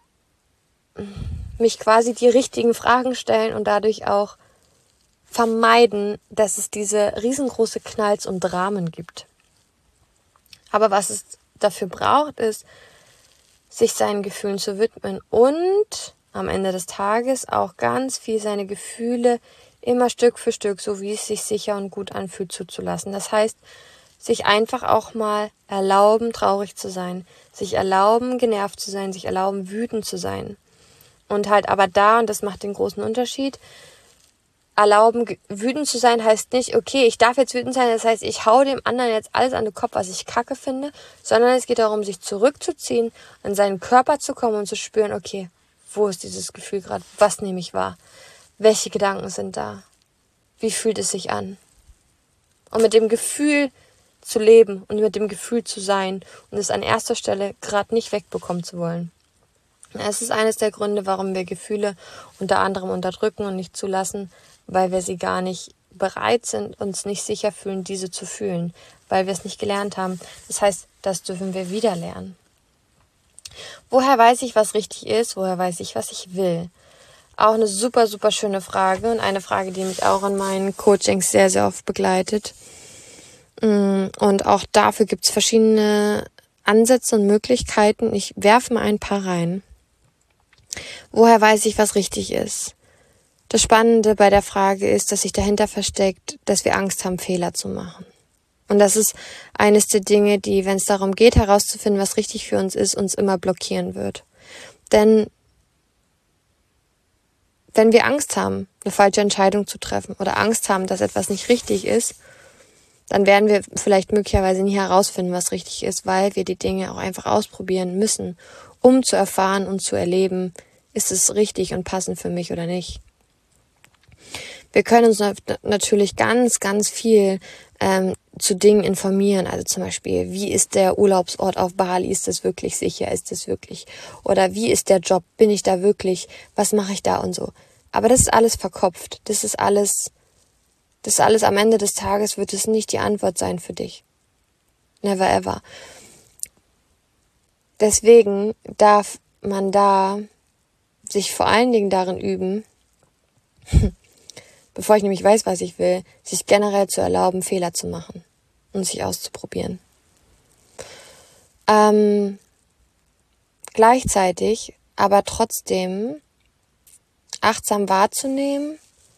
mich quasi die richtigen Fragen stellen und dadurch auch vermeiden, dass es diese riesengroße Knalls und Dramen gibt. Aber was es dafür braucht, ist, sich seinen Gefühlen zu widmen und am Ende des Tages auch ganz viel seine Gefühle immer Stück für Stück, so wie es sich sicher und gut anfühlt, zuzulassen. Das heißt, sich einfach auch mal erlauben, traurig zu sein, sich erlauben, genervt zu sein, sich erlauben, wütend zu sein. Und halt aber da, und das macht den großen Unterschied, erlauben, wütend zu sein heißt nicht, okay, ich darf jetzt wütend sein, das heißt, ich hau dem anderen jetzt alles an den Kopf, was ich kacke finde, sondern es geht darum, sich zurückzuziehen, in seinen Körper zu kommen und zu spüren, okay, wo ist dieses Gefühl gerade, was nehme ich wahr, welche Gedanken sind da, wie fühlt es sich an? Und mit dem Gefühl zu leben und mit dem Gefühl zu sein und es an erster Stelle gerade nicht wegbekommen zu wollen. Es ist eines der Gründe, warum wir Gefühle unter anderem unterdrücken und nicht zulassen, weil wir sie gar nicht bereit sind, uns nicht sicher fühlen, diese zu fühlen, weil wir es nicht gelernt haben. Das heißt, das dürfen wir wieder lernen. Woher weiß ich, was richtig ist? Woher weiß ich, was ich will? Auch eine super, super schöne Frage und eine Frage, die mich auch in meinen Coachings sehr, sehr oft begleitet. Und auch dafür gibt es verschiedene Ansätze und Möglichkeiten. Ich werfe mal ein paar rein. Woher weiß ich, was richtig ist? Das Spannende bei der Frage ist, dass sich dahinter versteckt, dass wir Angst haben, Fehler zu machen. Und das ist eines der Dinge, die, wenn es darum geht, herauszufinden, was richtig für uns ist, uns immer blockieren wird. Denn wenn wir Angst haben, eine falsche Entscheidung zu treffen oder Angst haben, dass etwas nicht richtig ist, dann werden wir vielleicht möglicherweise nie herausfinden, was richtig ist, weil wir die Dinge auch einfach ausprobieren müssen, um zu erfahren und zu erleben, ist es richtig und passend für mich oder nicht. Wir können uns natürlich ganz, ganz viel ähm, zu Dingen informieren. Also zum Beispiel, wie ist der Urlaubsort auf Bali? Ist das wirklich sicher? Ist das wirklich? Oder wie ist der Job? Bin ich da wirklich? Was mache ich da und so? Aber das ist alles verkopft. Das ist alles, das ist alles am Ende des Tages wird es nicht die Antwort sein für dich. Never ever. Deswegen darf man da sich vor allen Dingen darin üben, bevor ich nämlich weiß, was ich will, sich generell zu erlauben, Fehler zu machen und sich auszuprobieren. Ähm, gleichzeitig aber trotzdem achtsam wahrzunehmen,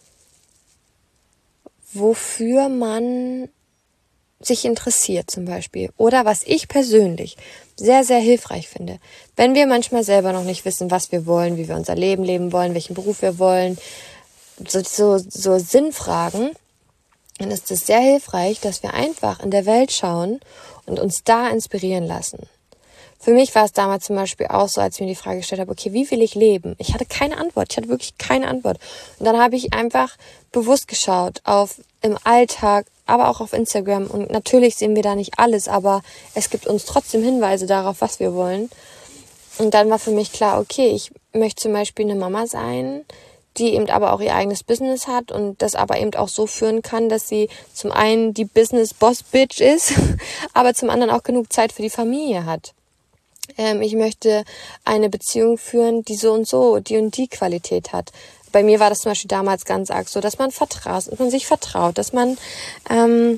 wofür man sich interessiert zum Beispiel. Oder was ich persönlich sehr, sehr hilfreich finde. Wenn wir manchmal selber noch nicht wissen, was wir wollen, wie wir unser Leben leben wollen, welchen Beruf wir wollen, so, so, so Sinnfragen, dann ist es sehr hilfreich, dass wir einfach in der Welt schauen und uns da inspirieren lassen. Für mich war es damals zum Beispiel auch so, als ich mir die Frage gestellt habe, okay, wie will ich leben? Ich hatte keine Antwort, ich hatte wirklich keine Antwort. Und dann habe ich einfach bewusst geschaut auf im Alltag, aber auch auf Instagram. Und natürlich sehen wir da nicht alles, aber es gibt uns trotzdem Hinweise darauf, was wir wollen. Und dann war für mich klar, okay, ich möchte zum Beispiel eine Mama sein, die eben aber auch ihr eigenes Business hat und das aber eben auch so führen kann, dass sie zum einen die Business-Boss-Bitch ist, aber zum anderen auch genug Zeit für die Familie hat. Ähm, ich möchte eine Beziehung führen, die so und so, die und die Qualität hat. Bei mir war das zum Beispiel damals ganz arg so, dass man vertraut, dass man sich vertraut, dass man, ähm,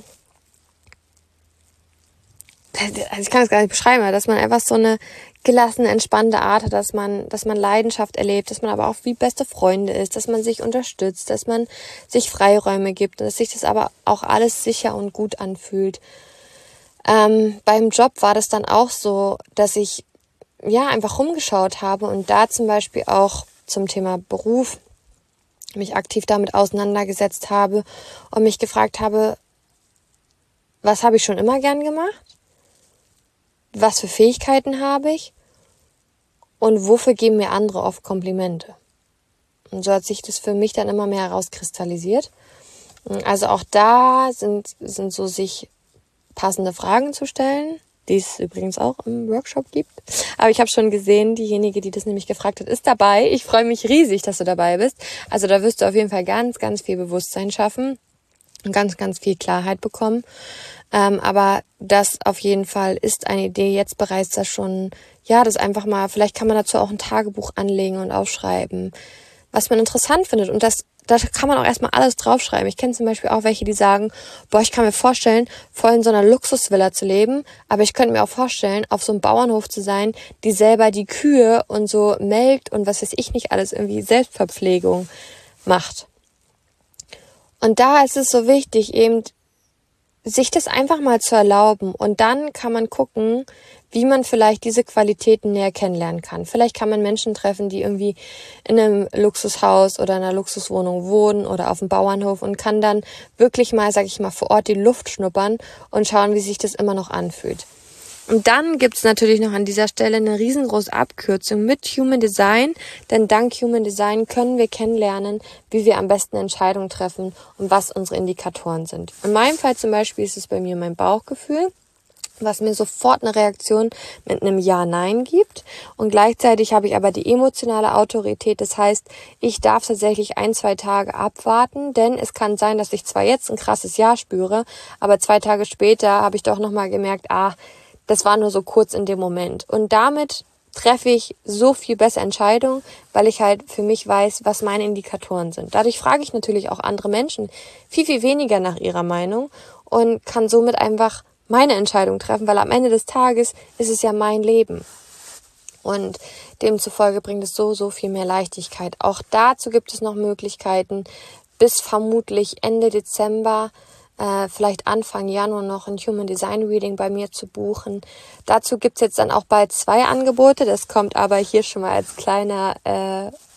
also ich kann es gar nicht beschreiben, aber dass man einfach so eine gelassene, entspannte Art hat, dass man, dass man Leidenschaft erlebt, dass man aber auch wie beste Freunde ist, dass man sich unterstützt, dass man sich Freiräume gibt und dass sich das aber auch alles sicher und gut anfühlt. Ähm, beim Job war das dann auch so, dass ich ja einfach rumgeschaut habe und da zum Beispiel auch zum Thema Beruf mich aktiv damit auseinandergesetzt habe und mich gefragt habe, was habe ich schon immer gern gemacht? Was für Fähigkeiten habe ich? Und wofür geben mir andere oft Komplimente? Und so hat sich das für mich dann immer mehr herauskristallisiert. Also auch da sind, sind so sich passende Fragen zu stellen, die es übrigens auch im Workshop gibt. Aber ich habe schon gesehen, diejenige, die das nämlich gefragt hat, ist dabei. Ich freue mich riesig, dass du dabei bist. Also da wirst du auf jeden Fall ganz, ganz viel Bewusstsein schaffen und ganz, ganz viel Klarheit bekommen. Ähm, aber das auf jeden Fall ist eine Idee, jetzt bereits das schon, ja, das einfach mal, vielleicht kann man dazu auch ein Tagebuch anlegen und aufschreiben, was man interessant findet. Und das, da kann man auch erstmal alles draufschreiben. Ich kenne zum Beispiel auch welche, die sagen, boah, ich kann mir vorstellen, voll in so einer Luxusvilla zu leben, aber ich könnte mir auch vorstellen, auf so einem Bauernhof zu sein, die selber die Kühe und so melkt und was weiß ich nicht alles, irgendwie Selbstverpflegung macht. Und da ist es so wichtig, eben sich das einfach mal zu erlauben und dann kann man gucken, wie man vielleicht diese Qualitäten näher kennenlernen kann. Vielleicht kann man Menschen treffen, die irgendwie in einem Luxushaus oder in einer Luxuswohnung wohnen oder auf dem Bauernhof und kann dann wirklich mal, sag ich mal, vor Ort die Luft schnuppern und schauen, wie sich das immer noch anfühlt. Und dann gibt's natürlich noch an dieser Stelle eine riesengroße Abkürzung mit Human Design, denn dank Human Design können wir kennenlernen, wie wir am besten Entscheidungen treffen und was unsere Indikatoren sind. In meinem Fall zum Beispiel ist es bei mir mein Bauchgefühl, was mir sofort eine Reaktion mit einem Ja-Nein gibt. Und gleichzeitig habe ich aber die emotionale Autorität. Das heißt, ich darf tatsächlich ein, zwei Tage abwarten, denn es kann sein, dass ich zwar jetzt ein krasses Ja spüre, aber zwei Tage später habe ich doch nochmal gemerkt, ah, das war nur so kurz in dem Moment. Und damit treffe ich so viel besser Entscheidungen, weil ich halt für mich weiß, was meine Indikatoren sind. Dadurch frage ich natürlich auch andere Menschen viel, viel weniger nach ihrer Meinung und kann somit einfach meine Entscheidung treffen, weil am Ende des Tages ist es ja mein Leben. Und demzufolge bringt es so, so viel mehr Leichtigkeit. Auch dazu gibt es noch Möglichkeiten, bis vermutlich Ende Dezember, äh, vielleicht Anfang Januar noch ein Human Design Reading bei mir zu buchen. Dazu gibt's jetzt dann auch bald zwei Angebote. Das kommt aber hier schon mal als kleiner äh,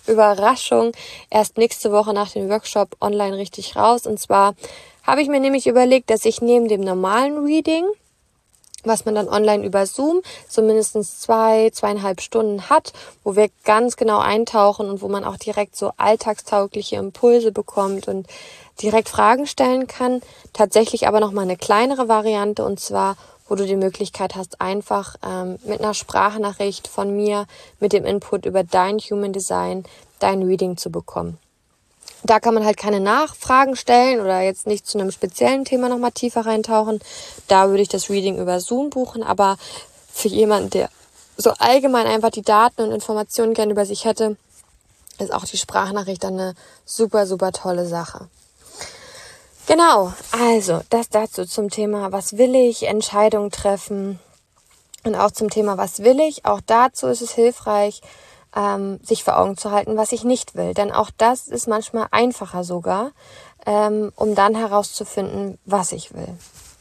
Überraschung, erst nächste Woche nach dem Workshop online richtig raus. Und zwar habe ich mir nämlich überlegt, dass ich neben dem normalen Reading, was man dann online über Zoom so mindestens zwei, zweieinhalb Stunden hat, wo wir ganz genau eintauchen und wo man auch direkt so alltagstaugliche Impulse bekommt und direkt Fragen stellen kann. Tatsächlich aber nochmal eine kleinere Variante, und zwar, wo du die Möglichkeit hast, einfach ähm, mit einer Sprachnachricht von mir, mit dem Input über dein Human Design, dein Reading zu bekommen. Da kann man halt keine Nachfragen stellen oder jetzt nicht zu einem speziellen Thema nochmal tiefer reintauchen. Da würde ich das Reading über Zoom buchen, aber für jemanden, der so allgemein einfach die Daten und Informationen gerne über sich hätte, ist auch die Sprachnachricht dann eine super, super tolle Sache. Genau, also das dazu zum Thema, was will ich, Entscheidungen treffen und auch zum Thema, was will ich. Auch dazu ist es hilfreich, ähm, sich vor Augen zu halten, was ich nicht will. Denn auch das ist manchmal einfacher sogar, ähm, um dann herauszufinden, was ich will.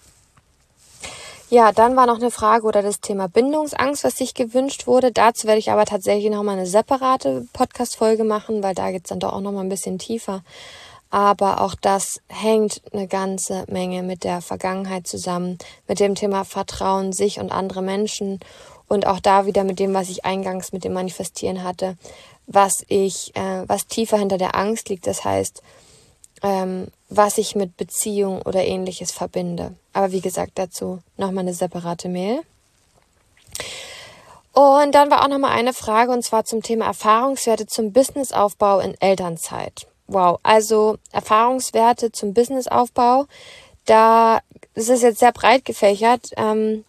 Ja, dann war noch eine Frage oder das Thema Bindungsangst, was sich gewünscht wurde. Dazu werde ich aber tatsächlich nochmal eine separate Podcast-Folge machen, weil da geht's dann doch auch nochmal ein bisschen tiefer. Aber auch das hängt eine ganze Menge mit der Vergangenheit zusammen, mit dem Thema Vertrauen, sich und andere Menschen und auch da wieder mit dem, was ich eingangs mit dem Manifestieren hatte, was ich, äh, was tiefer hinter der Angst liegt, das heißt, ähm, was ich mit Beziehung oder Ähnliches verbinde. Aber wie gesagt, dazu nochmal eine separate Mail. Und dann war auch nochmal eine Frage, und zwar zum Thema Erfahrungswerte zum Businessaufbau in Elternzeit. Wow, also Erfahrungswerte zum Businessaufbau, da ist es jetzt sehr breit gefächert. Ähm,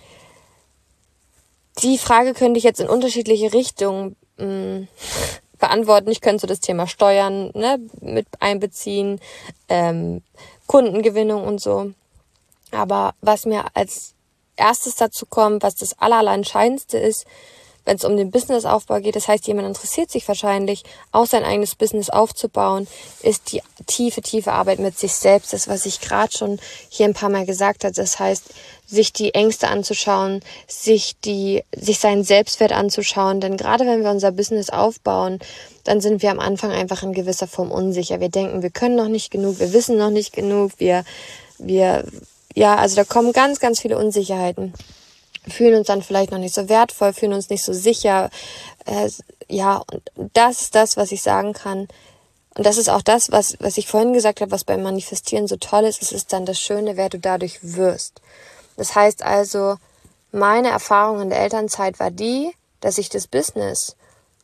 die Frage könnte ich jetzt in unterschiedliche Richtungen mh, beantworten. Ich könnte so das Thema Steuern ne, mit einbeziehen, ähm, Kundengewinnung und so. Aber was mir als erstes dazu kommt, was das aller, aller Entscheidendste ist, wenn es um den Businessaufbau geht, das heißt, jemand interessiert sich wahrscheinlich, auch sein eigenes Business aufzubauen, ist die tiefe, tiefe Arbeit mit sich selbst. Das, was ich gerade schon hier ein paar Mal gesagt habe, das heißt, sich die Ängste anzuschauen, sich die, sich seinen Selbstwert anzuschauen. Denn gerade wenn wir unser Business aufbauen, dann sind wir am Anfang einfach in gewisser Form unsicher. Wir denken, wir können noch nicht genug, wir wissen noch nicht genug, wir, wir, ja, also da kommen ganz, ganz viele Unsicherheiten. Fühlen uns dann vielleicht noch nicht so wertvoll, fühlen uns nicht so sicher. Äh, ja, und das ist das, was ich sagen kann. Und das ist auch das, was was ich vorhin gesagt habe, was beim Manifestieren so toll ist. Es ist dann das Schöne, wer du dadurch wirst. Das heißt also, meine Erfahrung in der Elternzeit war die, dass ich das Business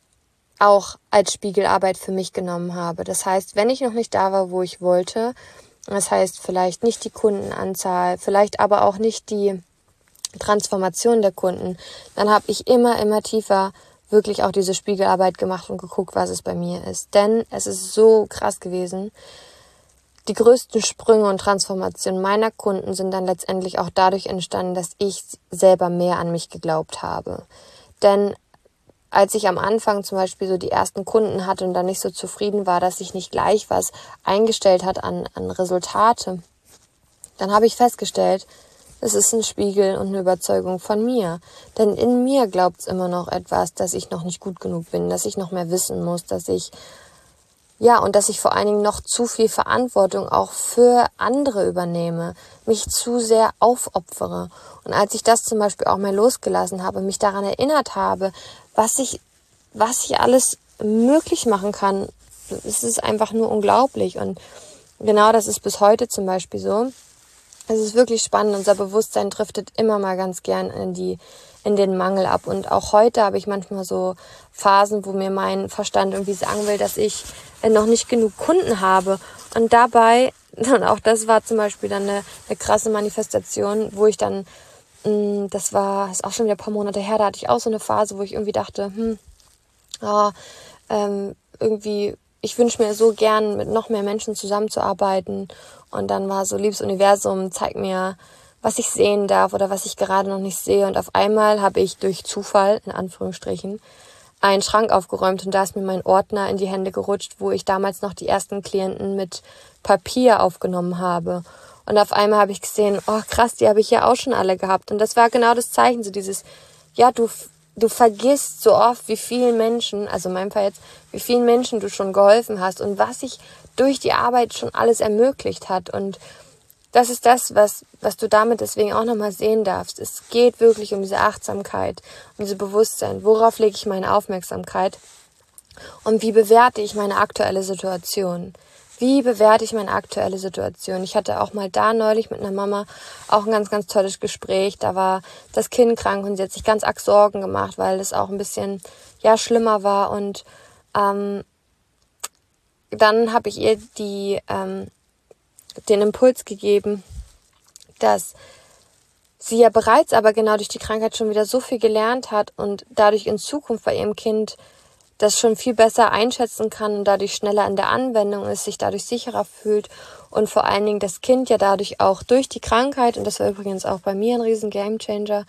auch als Spiegelarbeit für mich genommen habe. Das heißt, wenn ich noch nicht da war, wo ich wollte, das heißt vielleicht nicht die Kundenanzahl, vielleicht aber auch nicht die Transformation der Kunden, dann habe ich immer, immer tiefer wirklich auch diese Spiegelarbeit gemacht und geguckt, was es bei mir ist. Denn es ist so krass gewesen. Die größten Sprünge und Transformationen meiner Kunden sind dann letztendlich auch dadurch entstanden, dass ich selber mehr an mich geglaubt habe. Denn als ich am Anfang zum Beispiel so die ersten Kunden hatte und dann nicht so zufrieden war, dass sich nicht gleich was eingestellt hat an, an Resultate, dann habe ich festgestellt, es ist ein Spiegel und eine Überzeugung von mir. Denn in mir glaubt es immer noch etwas, dass ich noch nicht gut genug bin, dass ich noch mehr wissen muss, dass ich, ja, und dass ich vor allen Dingen noch zu viel Verantwortung auch für andere übernehme, mich zu sehr aufopfere. Und als ich das zum Beispiel auch mal losgelassen habe, mich daran erinnert habe, was ich, was ich alles möglich machen kann, es ist einfach nur unglaublich. Und genau das ist bis heute zum Beispiel so. Es ist wirklich spannend, unser Bewusstsein driftet immer mal ganz gern in die, in den Mangel ab. Und auch heute habe ich manchmal so Phasen, wo mir mein Verstand irgendwie sagen will, dass ich noch nicht genug Kunden habe. Und dabei, und auch das war zum Beispiel dann eine, eine krasse Manifestation, wo ich dann, mh, das war, ist auch schon wieder ein paar Monate her, da hatte ich auch so eine Phase, wo ich irgendwie dachte, hm, oh, ähm, irgendwie, ich wünsche mir so gern, mit noch mehr Menschen zusammenzuarbeiten. Und dann war so, liebes Universum, zeig mir, was ich sehen darf oder was ich gerade noch nicht sehe. Und auf einmal habe ich durch Zufall, in Anführungsstrichen, einen Schrank aufgeräumt und da ist mir mein Ordner in die Hände gerutscht, wo ich damals noch die ersten Klienten mit Papier aufgenommen habe. Und auf einmal habe ich gesehen, oh krass, die habe ich ja auch schon alle gehabt. Und das war genau das Zeichen, so dieses, ja, du, du vergisst so oft, wie vielen Menschen, also in meinem Fall jetzt, wie vielen Menschen du schon geholfen hast und was sich durch die Arbeit schon alles ermöglicht hat. Und das ist das, was, was du damit deswegen auch nochmal sehen darfst. Es geht wirklich um diese Achtsamkeit, um dieses Bewusstsein. Worauf lege ich meine Aufmerksamkeit? Und wie bewerte ich meine aktuelle Situation? Wie bewerte ich meine aktuelle Situation? Ich hatte auch mal da neulich mit einer Mama auch ein ganz, ganz tolles Gespräch. Da war das Kind krank und sie hat sich ganz arg Sorgen gemacht, weil es auch ein bisschen, ja, schlimmer war. Und ähm, dann habe ich ihr die, ähm, den Impuls gegeben, dass sie ja bereits aber genau durch die Krankheit schon wieder so viel gelernt hat und dadurch in Zukunft bei ihrem Kind das schon viel besser einschätzen kann und dadurch schneller in der Anwendung ist, sich dadurch sicherer fühlt und vor allen Dingen das Kind ja dadurch auch durch die Krankheit, und das war übrigens auch bei mir ein riesen Gamechanger,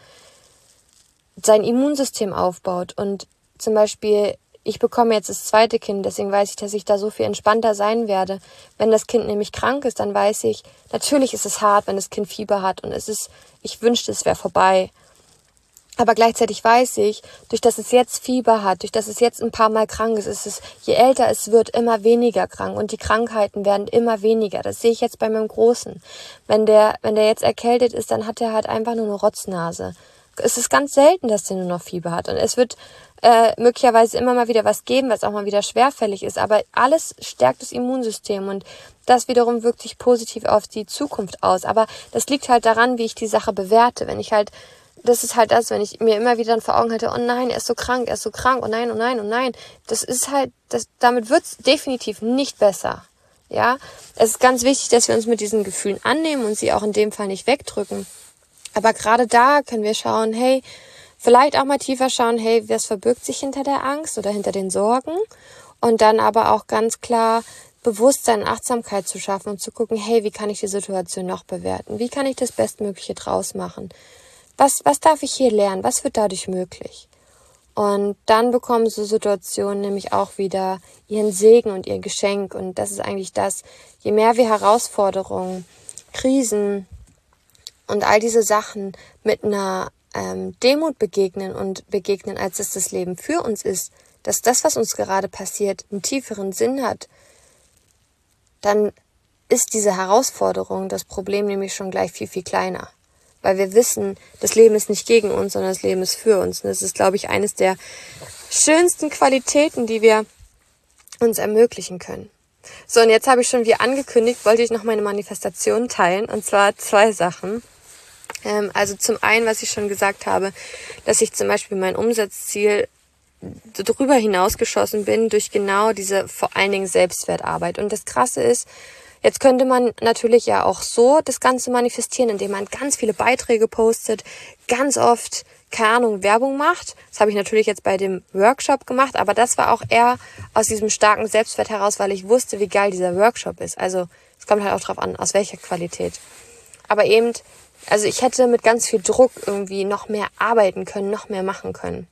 sein Immunsystem aufbaut. Und zum Beispiel, ich bekomme jetzt das zweite Kind, deswegen weiß ich, dass ich da so viel entspannter sein werde. Wenn das Kind nämlich krank ist, dann weiß ich, natürlich ist es hart, wenn das Kind Fieber hat und es ist, ich wünschte, es wäre vorbei. Aber gleichzeitig weiß ich, durch dass es jetzt Fieber hat, durch dass es jetzt ein paar Mal krank ist, ist es, je älter es wird, immer weniger krank und die Krankheiten werden immer weniger. Das sehe ich jetzt bei meinem Großen. Wenn der, wenn der jetzt erkältet ist, dann hat er halt einfach nur eine Rotznase. Es ist ganz selten, dass der nur noch Fieber hat und es wird äh, möglicherweise immer mal wieder was geben, was auch mal wieder schwerfällig ist, aber alles stärkt das Immunsystem und das wiederum wirkt sich positiv auf die Zukunft aus. Aber das liegt halt daran, wie ich die Sache bewerte. Wenn ich halt Das ist halt das, wenn ich mir immer wieder vor Augen halte, oh nein, er ist so krank, er ist so krank, oh nein, oh nein, oh nein. Das ist halt, das, damit wird's definitiv nicht besser. Ja, es ist ganz wichtig, dass wir uns mit diesen Gefühlen annehmen und sie auch in dem Fall nicht wegdrücken. Aber gerade da können wir schauen, hey, vielleicht auch mal tiefer schauen, hey, was verbirgt sich hinter der Angst oder hinter den Sorgen? Und dann aber auch ganz klar Bewusstsein, Achtsamkeit zu schaffen und zu gucken, hey, wie kann ich die Situation noch bewerten? Wie kann ich das Bestmögliche draus machen? Was, was darf ich hier lernen? Was wird dadurch möglich? Und dann bekommen so Situationen nämlich auch wieder ihren Segen und ihr Geschenk. Und das ist eigentlich das, je mehr wir Herausforderungen, Krisen und all diese Sachen mit einer ähm, Demut begegnen und begegnen, als es das Leben für uns ist, dass das, was uns gerade passiert, einen tieferen Sinn hat, dann ist diese Herausforderung, das Problem nämlich schon gleich viel, viel kleiner. Weil wir wissen, das Leben ist nicht gegen uns, sondern das Leben ist für uns. Und das ist, glaube ich, eines der schönsten Qualitäten, die wir uns ermöglichen können. So, und jetzt habe ich schon wie angekündigt, wollte ich noch meine Manifestation teilen. Und zwar zwei Sachen. Ähm, also zum einen, was ich schon gesagt habe, dass ich zum Beispiel mein Umsatzziel darüber hinausgeschossen bin durch genau diese vor allen Dingen Selbstwertarbeit. Und das Krasse ist, jetzt könnte man natürlich ja auch so das Ganze manifestieren, indem man ganz viele Beiträge postet, ganz oft, keine Ahnung, Werbung macht. Das habe ich natürlich jetzt bei dem Workshop gemacht, aber das war auch eher aus diesem starken Selbstwert heraus, weil ich wusste, wie geil dieser Workshop ist. Also es kommt halt auch drauf an, aus welcher Qualität. Aber eben, also ich hätte mit ganz viel Druck irgendwie noch mehr arbeiten können, noch mehr machen können.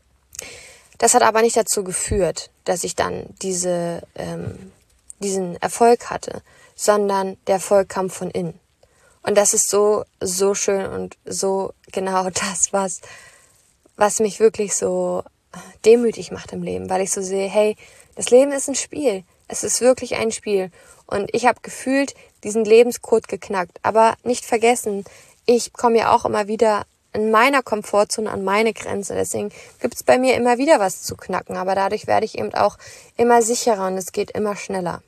Das hat aber nicht dazu geführt, dass ich dann diese, ähm, diesen Erfolg hatte, sondern der Erfolg kam von innen. Und das ist so, so schön und so genau das, was, was mich wirklich so demütig macht im Leben, weil ich so sehe, hey, das Leben ist ein Spiel. Es ist wirklich ein Spiel. Und ich habe gefühlt diesen Lebenscode geknackt. Aber nicht vergessen, ich komme ja auch immer wieder in meiner Komfortzone an meine Grenze. Deswegen gibt's bei mir immer wieder was zu knacken. Aber dadurch werde ich eben auch immer sicherer und es geht immer schneller.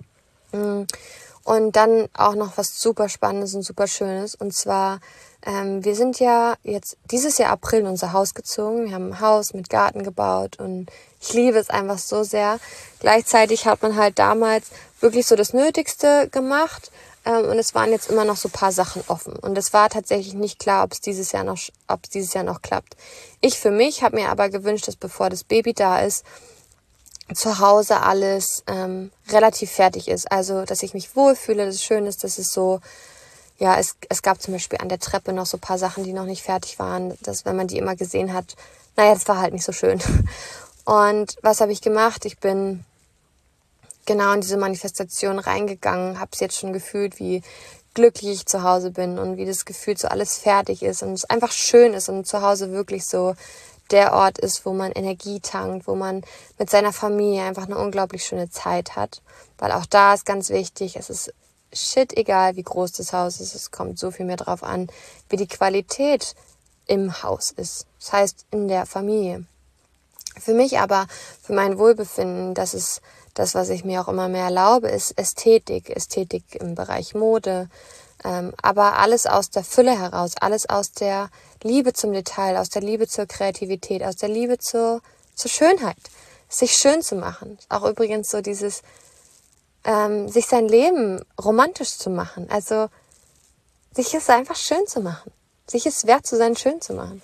Und dann auch noch was super Spannendes und super Schönes. Und zwar, ähm, wir sind ja jetzt dieses Jahr April in unser Haus gezogen. Wir haben ein Haus mit Garten gebaut und ich liebe es einfach so sehr. Gleichzeitig hat man halt damals wirklich so das Nötigste gemacht. Ähm, und es waren jetzt immer noch so ein paar Sachen offen. Und es war tatsächlich nicht klar, ob es dieses Jahr noch, ob es dieses Jahr noch klappt. Ich für mich habe mir aber gewünscht, dass bevor das Baby da ist, zu Hause alles ähm, relativ fertig ist. Also, dass ich mich wohlfühle, dass es schön ist, dass es so, ja, es, es gab zum Beispiel an der Treppe noch so ein paar Sachen, die noch nicht fertig waren, dass wenn man die immer gesehen hat, naja, das war halt nicht so schön. Und was habe ich gemacht? Ich bin genau in diese Manifestation reingegangen, habe es jetzt schon gefühlt, wie glücklich ich zu Hause bin und wie das Gefühl so alles fertig ist und es einfach schön ist und zu Hause wirklich so der Ort ist, wo man Energie tankt, wo man mit seiner Familie einfach eine unglaublich schöne Zeit hat. Weil auch da ist ganz wichtig, es ist shit egal, wie groß das Haus ist. Es kommt so viel mehr drauf an, wie die Qualität im Haus ist. Das heißt, in der Familie. Für mich aber, für mein Wohlbefinden, das ist das, was ich mir auch immer mehr erlaube, ist Ästhetik. Ästhetik im Bereich Mode, ähm, aber alles aus der Fülle heraus, alles aus der Liebe zum Detail, aus der Liebe zur Kreativität, aus der Liebe zur, zur Schönheit. Sich schön zu machen. Auch übrigens so dieses, ähm, sich sein Leben romantisch zu machen. Also sich es einfach schön zu machen. Sich es wert zu sein, schön zu machen.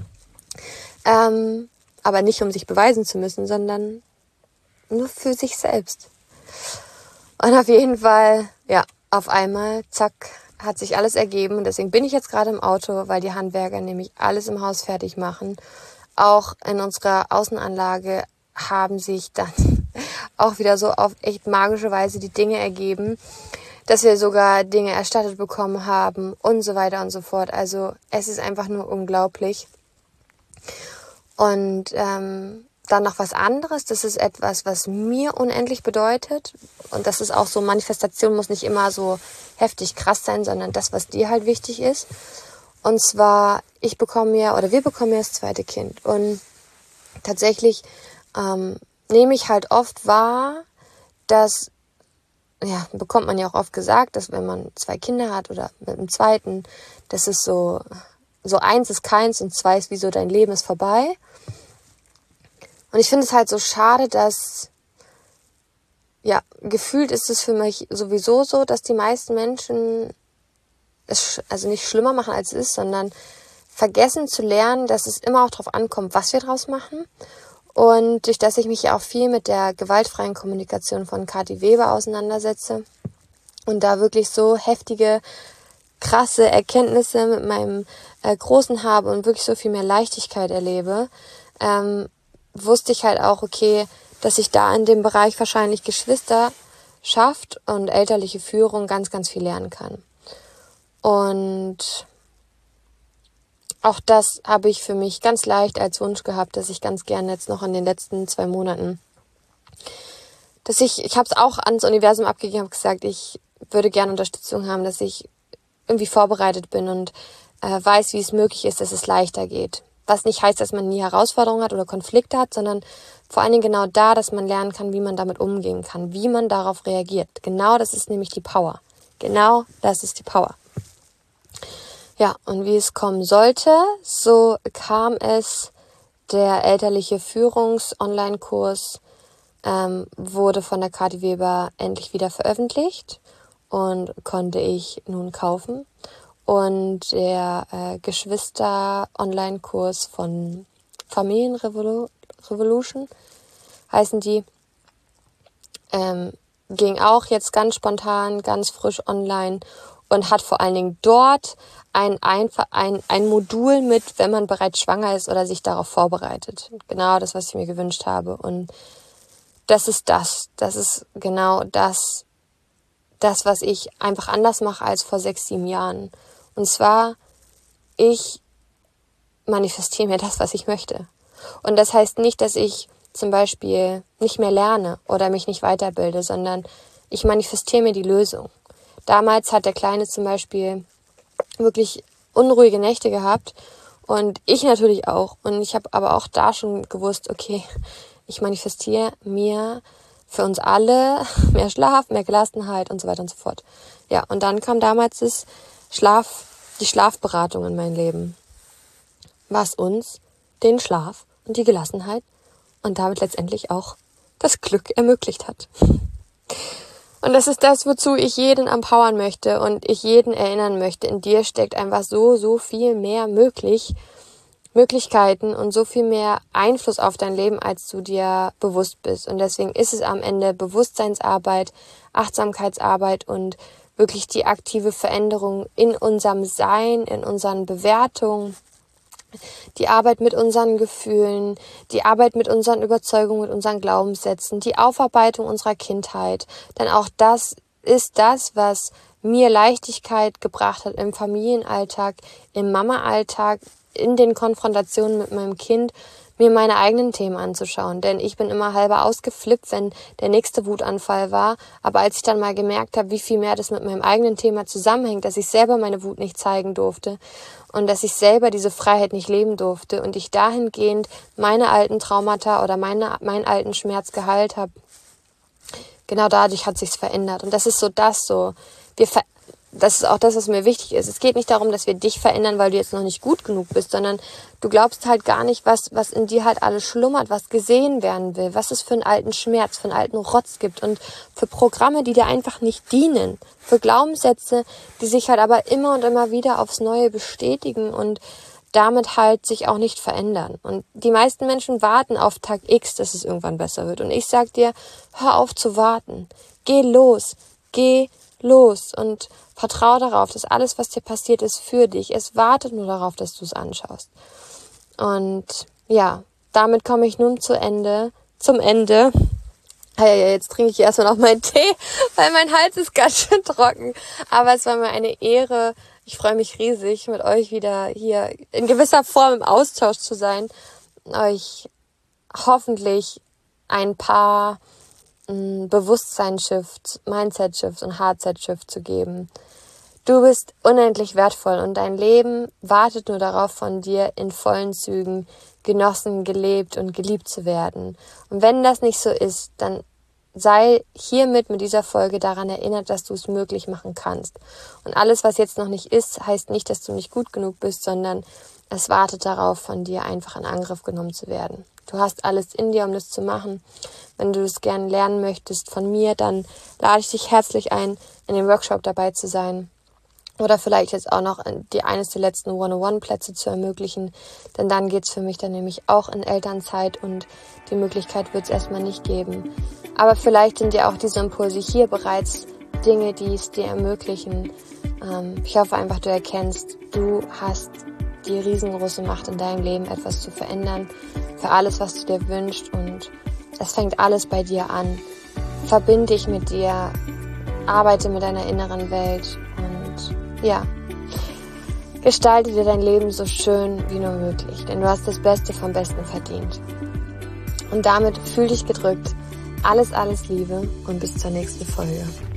Ähm, aber nicht, um sich beweisen zu müssen, sondern nur für sich selbst. Und auf jeden Fall, ja, auf einmal, zack, hat sich alles ergeben. Und deswegen bin ich jetzt gerade im Auto, weil die Handwerker nämlich alles im Haus fertig machen. Auch in unserer Außenanlage haben sich dann auch wieder so auf echt magische Weise die Dinge ergeben, dass wir sogar Dinge erstattet bekommen haben und so weiter und so fort. Also es ist einfach nur unglaublich. Und ähm, dann noch was anderes, das ist etwas, was mir unendlich bedeutet. Und das ist auch so, Manifestation muss nicht immer so heftig krass sein, sondern das, was dir halt wichtig ist. Und zwar, ich bekomme ja, oder wir bekommen ja das zweite Kind. Und tatsächlich ähm, nehme ich halt oft wahr, dass, ja, bekommt man ja auch oft gesagt, dass wenn man zwei Kinder hat oder mit dem zweiten, das ist so, so eins ist keins und zwei ist wie so, dein Leben ist vorbei. Und ich finde es halt so schade, dass, ja, gefühlt ist es für mich sowieso so, dass die meisten Menschen es also nicht schlimmer machen, als es ist, sondern vergessen zu lernen, dass es immer auch darauf ankommt, was wir draus machen. Und durch das ich mich ja auch viel mit der gewaltfreien Kommunikation von Kathi Weber auseinandersetze und da wirklich so heftige, krasse Erkenntnisse mit meinem äh, Großen habe und wirklich so viel mehr Leichtigkeit erlebe, ähm, wusste ich halt auch, okay, dass ich da in dem Bereich wahrscheinlich Geschwisterschaft und elterliche Führung ganz, ganz viel lernen kann. Und auch das habe ich für mich ganz leicht als Wunsch gehabt, dass ich ganz gerne jetzt noch in den letzten zwei Monaten, dass ich, ich habe es auch ans Universum abgegeben, habe gesagt, ich würde gerne Unterstützung haben, dass ich irgendwie vorbereitet bin und äh, weiß, wie es möglich ist, dass es leichter geht. Was nicht heißt, dass man nie Herausforderungen hat oder Konflikte hat, sondern vor allen Dingen genau da, dass man lernen kann, wie man damit umgehen kann, wie man darauf reagiert. Genau das ist nämlich die Power. Genau das ist die Power. Ja, und wie es kommen sollte, so kam es, der elterliche Führungs-Online-Kurs ähm, wurde von der Kathi Weber endlich wieder veröffentlicht und konnte ich nun kaufen. Und der äh, Geschwister-Online-Kurs von Familienrevolution heißen die, ähm, ging auch jetzt ganz spontan, ganz frisch online und hat vor allen Dingen dort ein, ein, ein, ein Modul mit, wenn man bereits schwanger ist oder sich darauf vorbereitet. Genau das, was ich mir gewünscht habe. Und das ist das. Das ist genau das, das, was ich einfach anders mache als vor sechs, sieben Jahren. Und zwar, ich manifestiere mir das, was ich möchte. Und das heißt nicht, dass ich zum Beispiel nicht mehr lerne oder mich nicht weiterbilde, sondern ich manifestiere mir die Lösung. Damals hat der Kleine zum Beispiel wirklich unruhige Nächte gehabt und ich natürlich auch. Und ich habe aber auch da schon gewusst, okay, ich manifestiere mir für uns alle mehr Schlaf, mehr Gelassenheit und so weiter und so fort. Ja, und dann kam damals das Schlaf, die Schlafberatung in mein Leben, was uns den Schlaf und die Gelassenheit und damit letztendlich auch das Glück ermöglicht hat. Und das ist das, wozu ich jeden empowern möchte und ich jeden erinnern möchte. In dir steckt einfach so, so viel mehr möglich, Möglichkeiten und so viel mehr Einfluss auf dein Leben, als du dir bewusst bist. Und deswegen ist es am Ende Bewusstseinsarbeit, Achtsamkeitsarbeit und wirklich die aktive Veränderung in unserem Sein, in unseren Bewertungen, die Arbeit mit unseren Gefühlen, die Arbeit mit unseren Überzeugungen, mit unseren Glaubenssätzen, die Aufarbeitung unserer Kindheit. Denn auch das ist das, was mir Leichtigkeit gebracht hat im Familienalltag, im Mama-Alltag, in den Konfrontationen mit meinem Kind mir meine eigenen Themen anzuschauen. Denn ich bin immer halber ausgeflippt, wenn der nächste Wutanfall war. Aber als ich dann mal gemerkt habe, wie viel mehr das mit meinem eigenen Thema zusammenhängt, dass ich selber meine Wut nicht zeigen durfte und dass ich selber diese Freiheit nicht leben durfte und ich dahingehend meine alten Traumata oder meine, meinen alten Schmerz geheilt habe, genau dadurch hat sich's verändert. Und das ist so das so. Wir ver- Das ist auch das, was mir wichtig ist. Es geht nicht darum, dass wir dich verändern, weil du jetzt noch nicht gut genug bist, sondern du glaubst halt gar nicht, was was in dir halt alles schlummert, was gesehen werden will, was es für einen alten Schmerz, für einen alten Rotz gibt und für Programme, die dir einfach nicht dienen, für Glaubenssätze, die sich halt aber immer und immer wieder aufs Neue bestätigen und damit halt sich auch nicht verändern. Und die meisten Menschen warten auf Tag X, dass es irgendwann besser wird. Und ich sag dir, hör auf zu warten. Geh los. Geh los und vertrau darauf, dass alles, was dir passiert, ist für dich. Es wartet nur darauf, dass du es anschaust. Und ja, damit komme ich nun zu Ende, zum Ende. Ja, ja, jetzt trinke ich erstmal noch meinen Tee, weil mein Hals ist ganz schön trocken. Aber es war mir eine Ehre. Ich freue mich riesig, mit euch wieder hier in gewisser Form im Austausch zu sein. Euch hoffentlich ein paar Bewusstsein-Shift, Mindset-Shift und Heartset-Shift zu geben. Du bist unendlich wertvoll und dein Leben wartet nur darauf, von dir in vollen Zügen genossen, gelebt und geliebt zu werden. Und wenn das nicht so ist, dann sei hiermit mit dieser Folge daran erinnert, dass du es möglich machen kannst. Und alles, was jetzt noch nicht ist, heißt nicht, dass du nicht gut genug bist, sondern es wartet darauf, von dir einfach in Angriff genommen zu werden. Du hast alles in dir, um das zu machen. Wenn du es gerne lernen möchtest von mir, dann lade ich dich herzlich ein, in dem Workshop dabei zu sein. Oder vielleicht jetzt auch noch die eines der letzten one-on-one-Plätze zu ermöglichen. Denn dann geht's für mich dann nämlich auch in Elternzeit und die Möglichkeit wird es erstmal nicht geben. Aber vielleicht sind ja auch diese Impulse hier bereits Dinge, die es dir ermöglichen. Ähm, ich hoffe einfach, du erkennst, du hast die riesengroße Macht in deinem Leben, etwas zu verändern. Für alles, was du dir wünschst, und es fängt alles bei dir an. Verbinde dich mit dir, arbeite mit deiner inneren Welt und ja, gestalte dir dein Leben so schön wie nur möglich, denn du hast das Beste vom Besten verdient. Und damit fühl dich gedrückt. Alles, alles Liebe und bis zur nächsten Folge.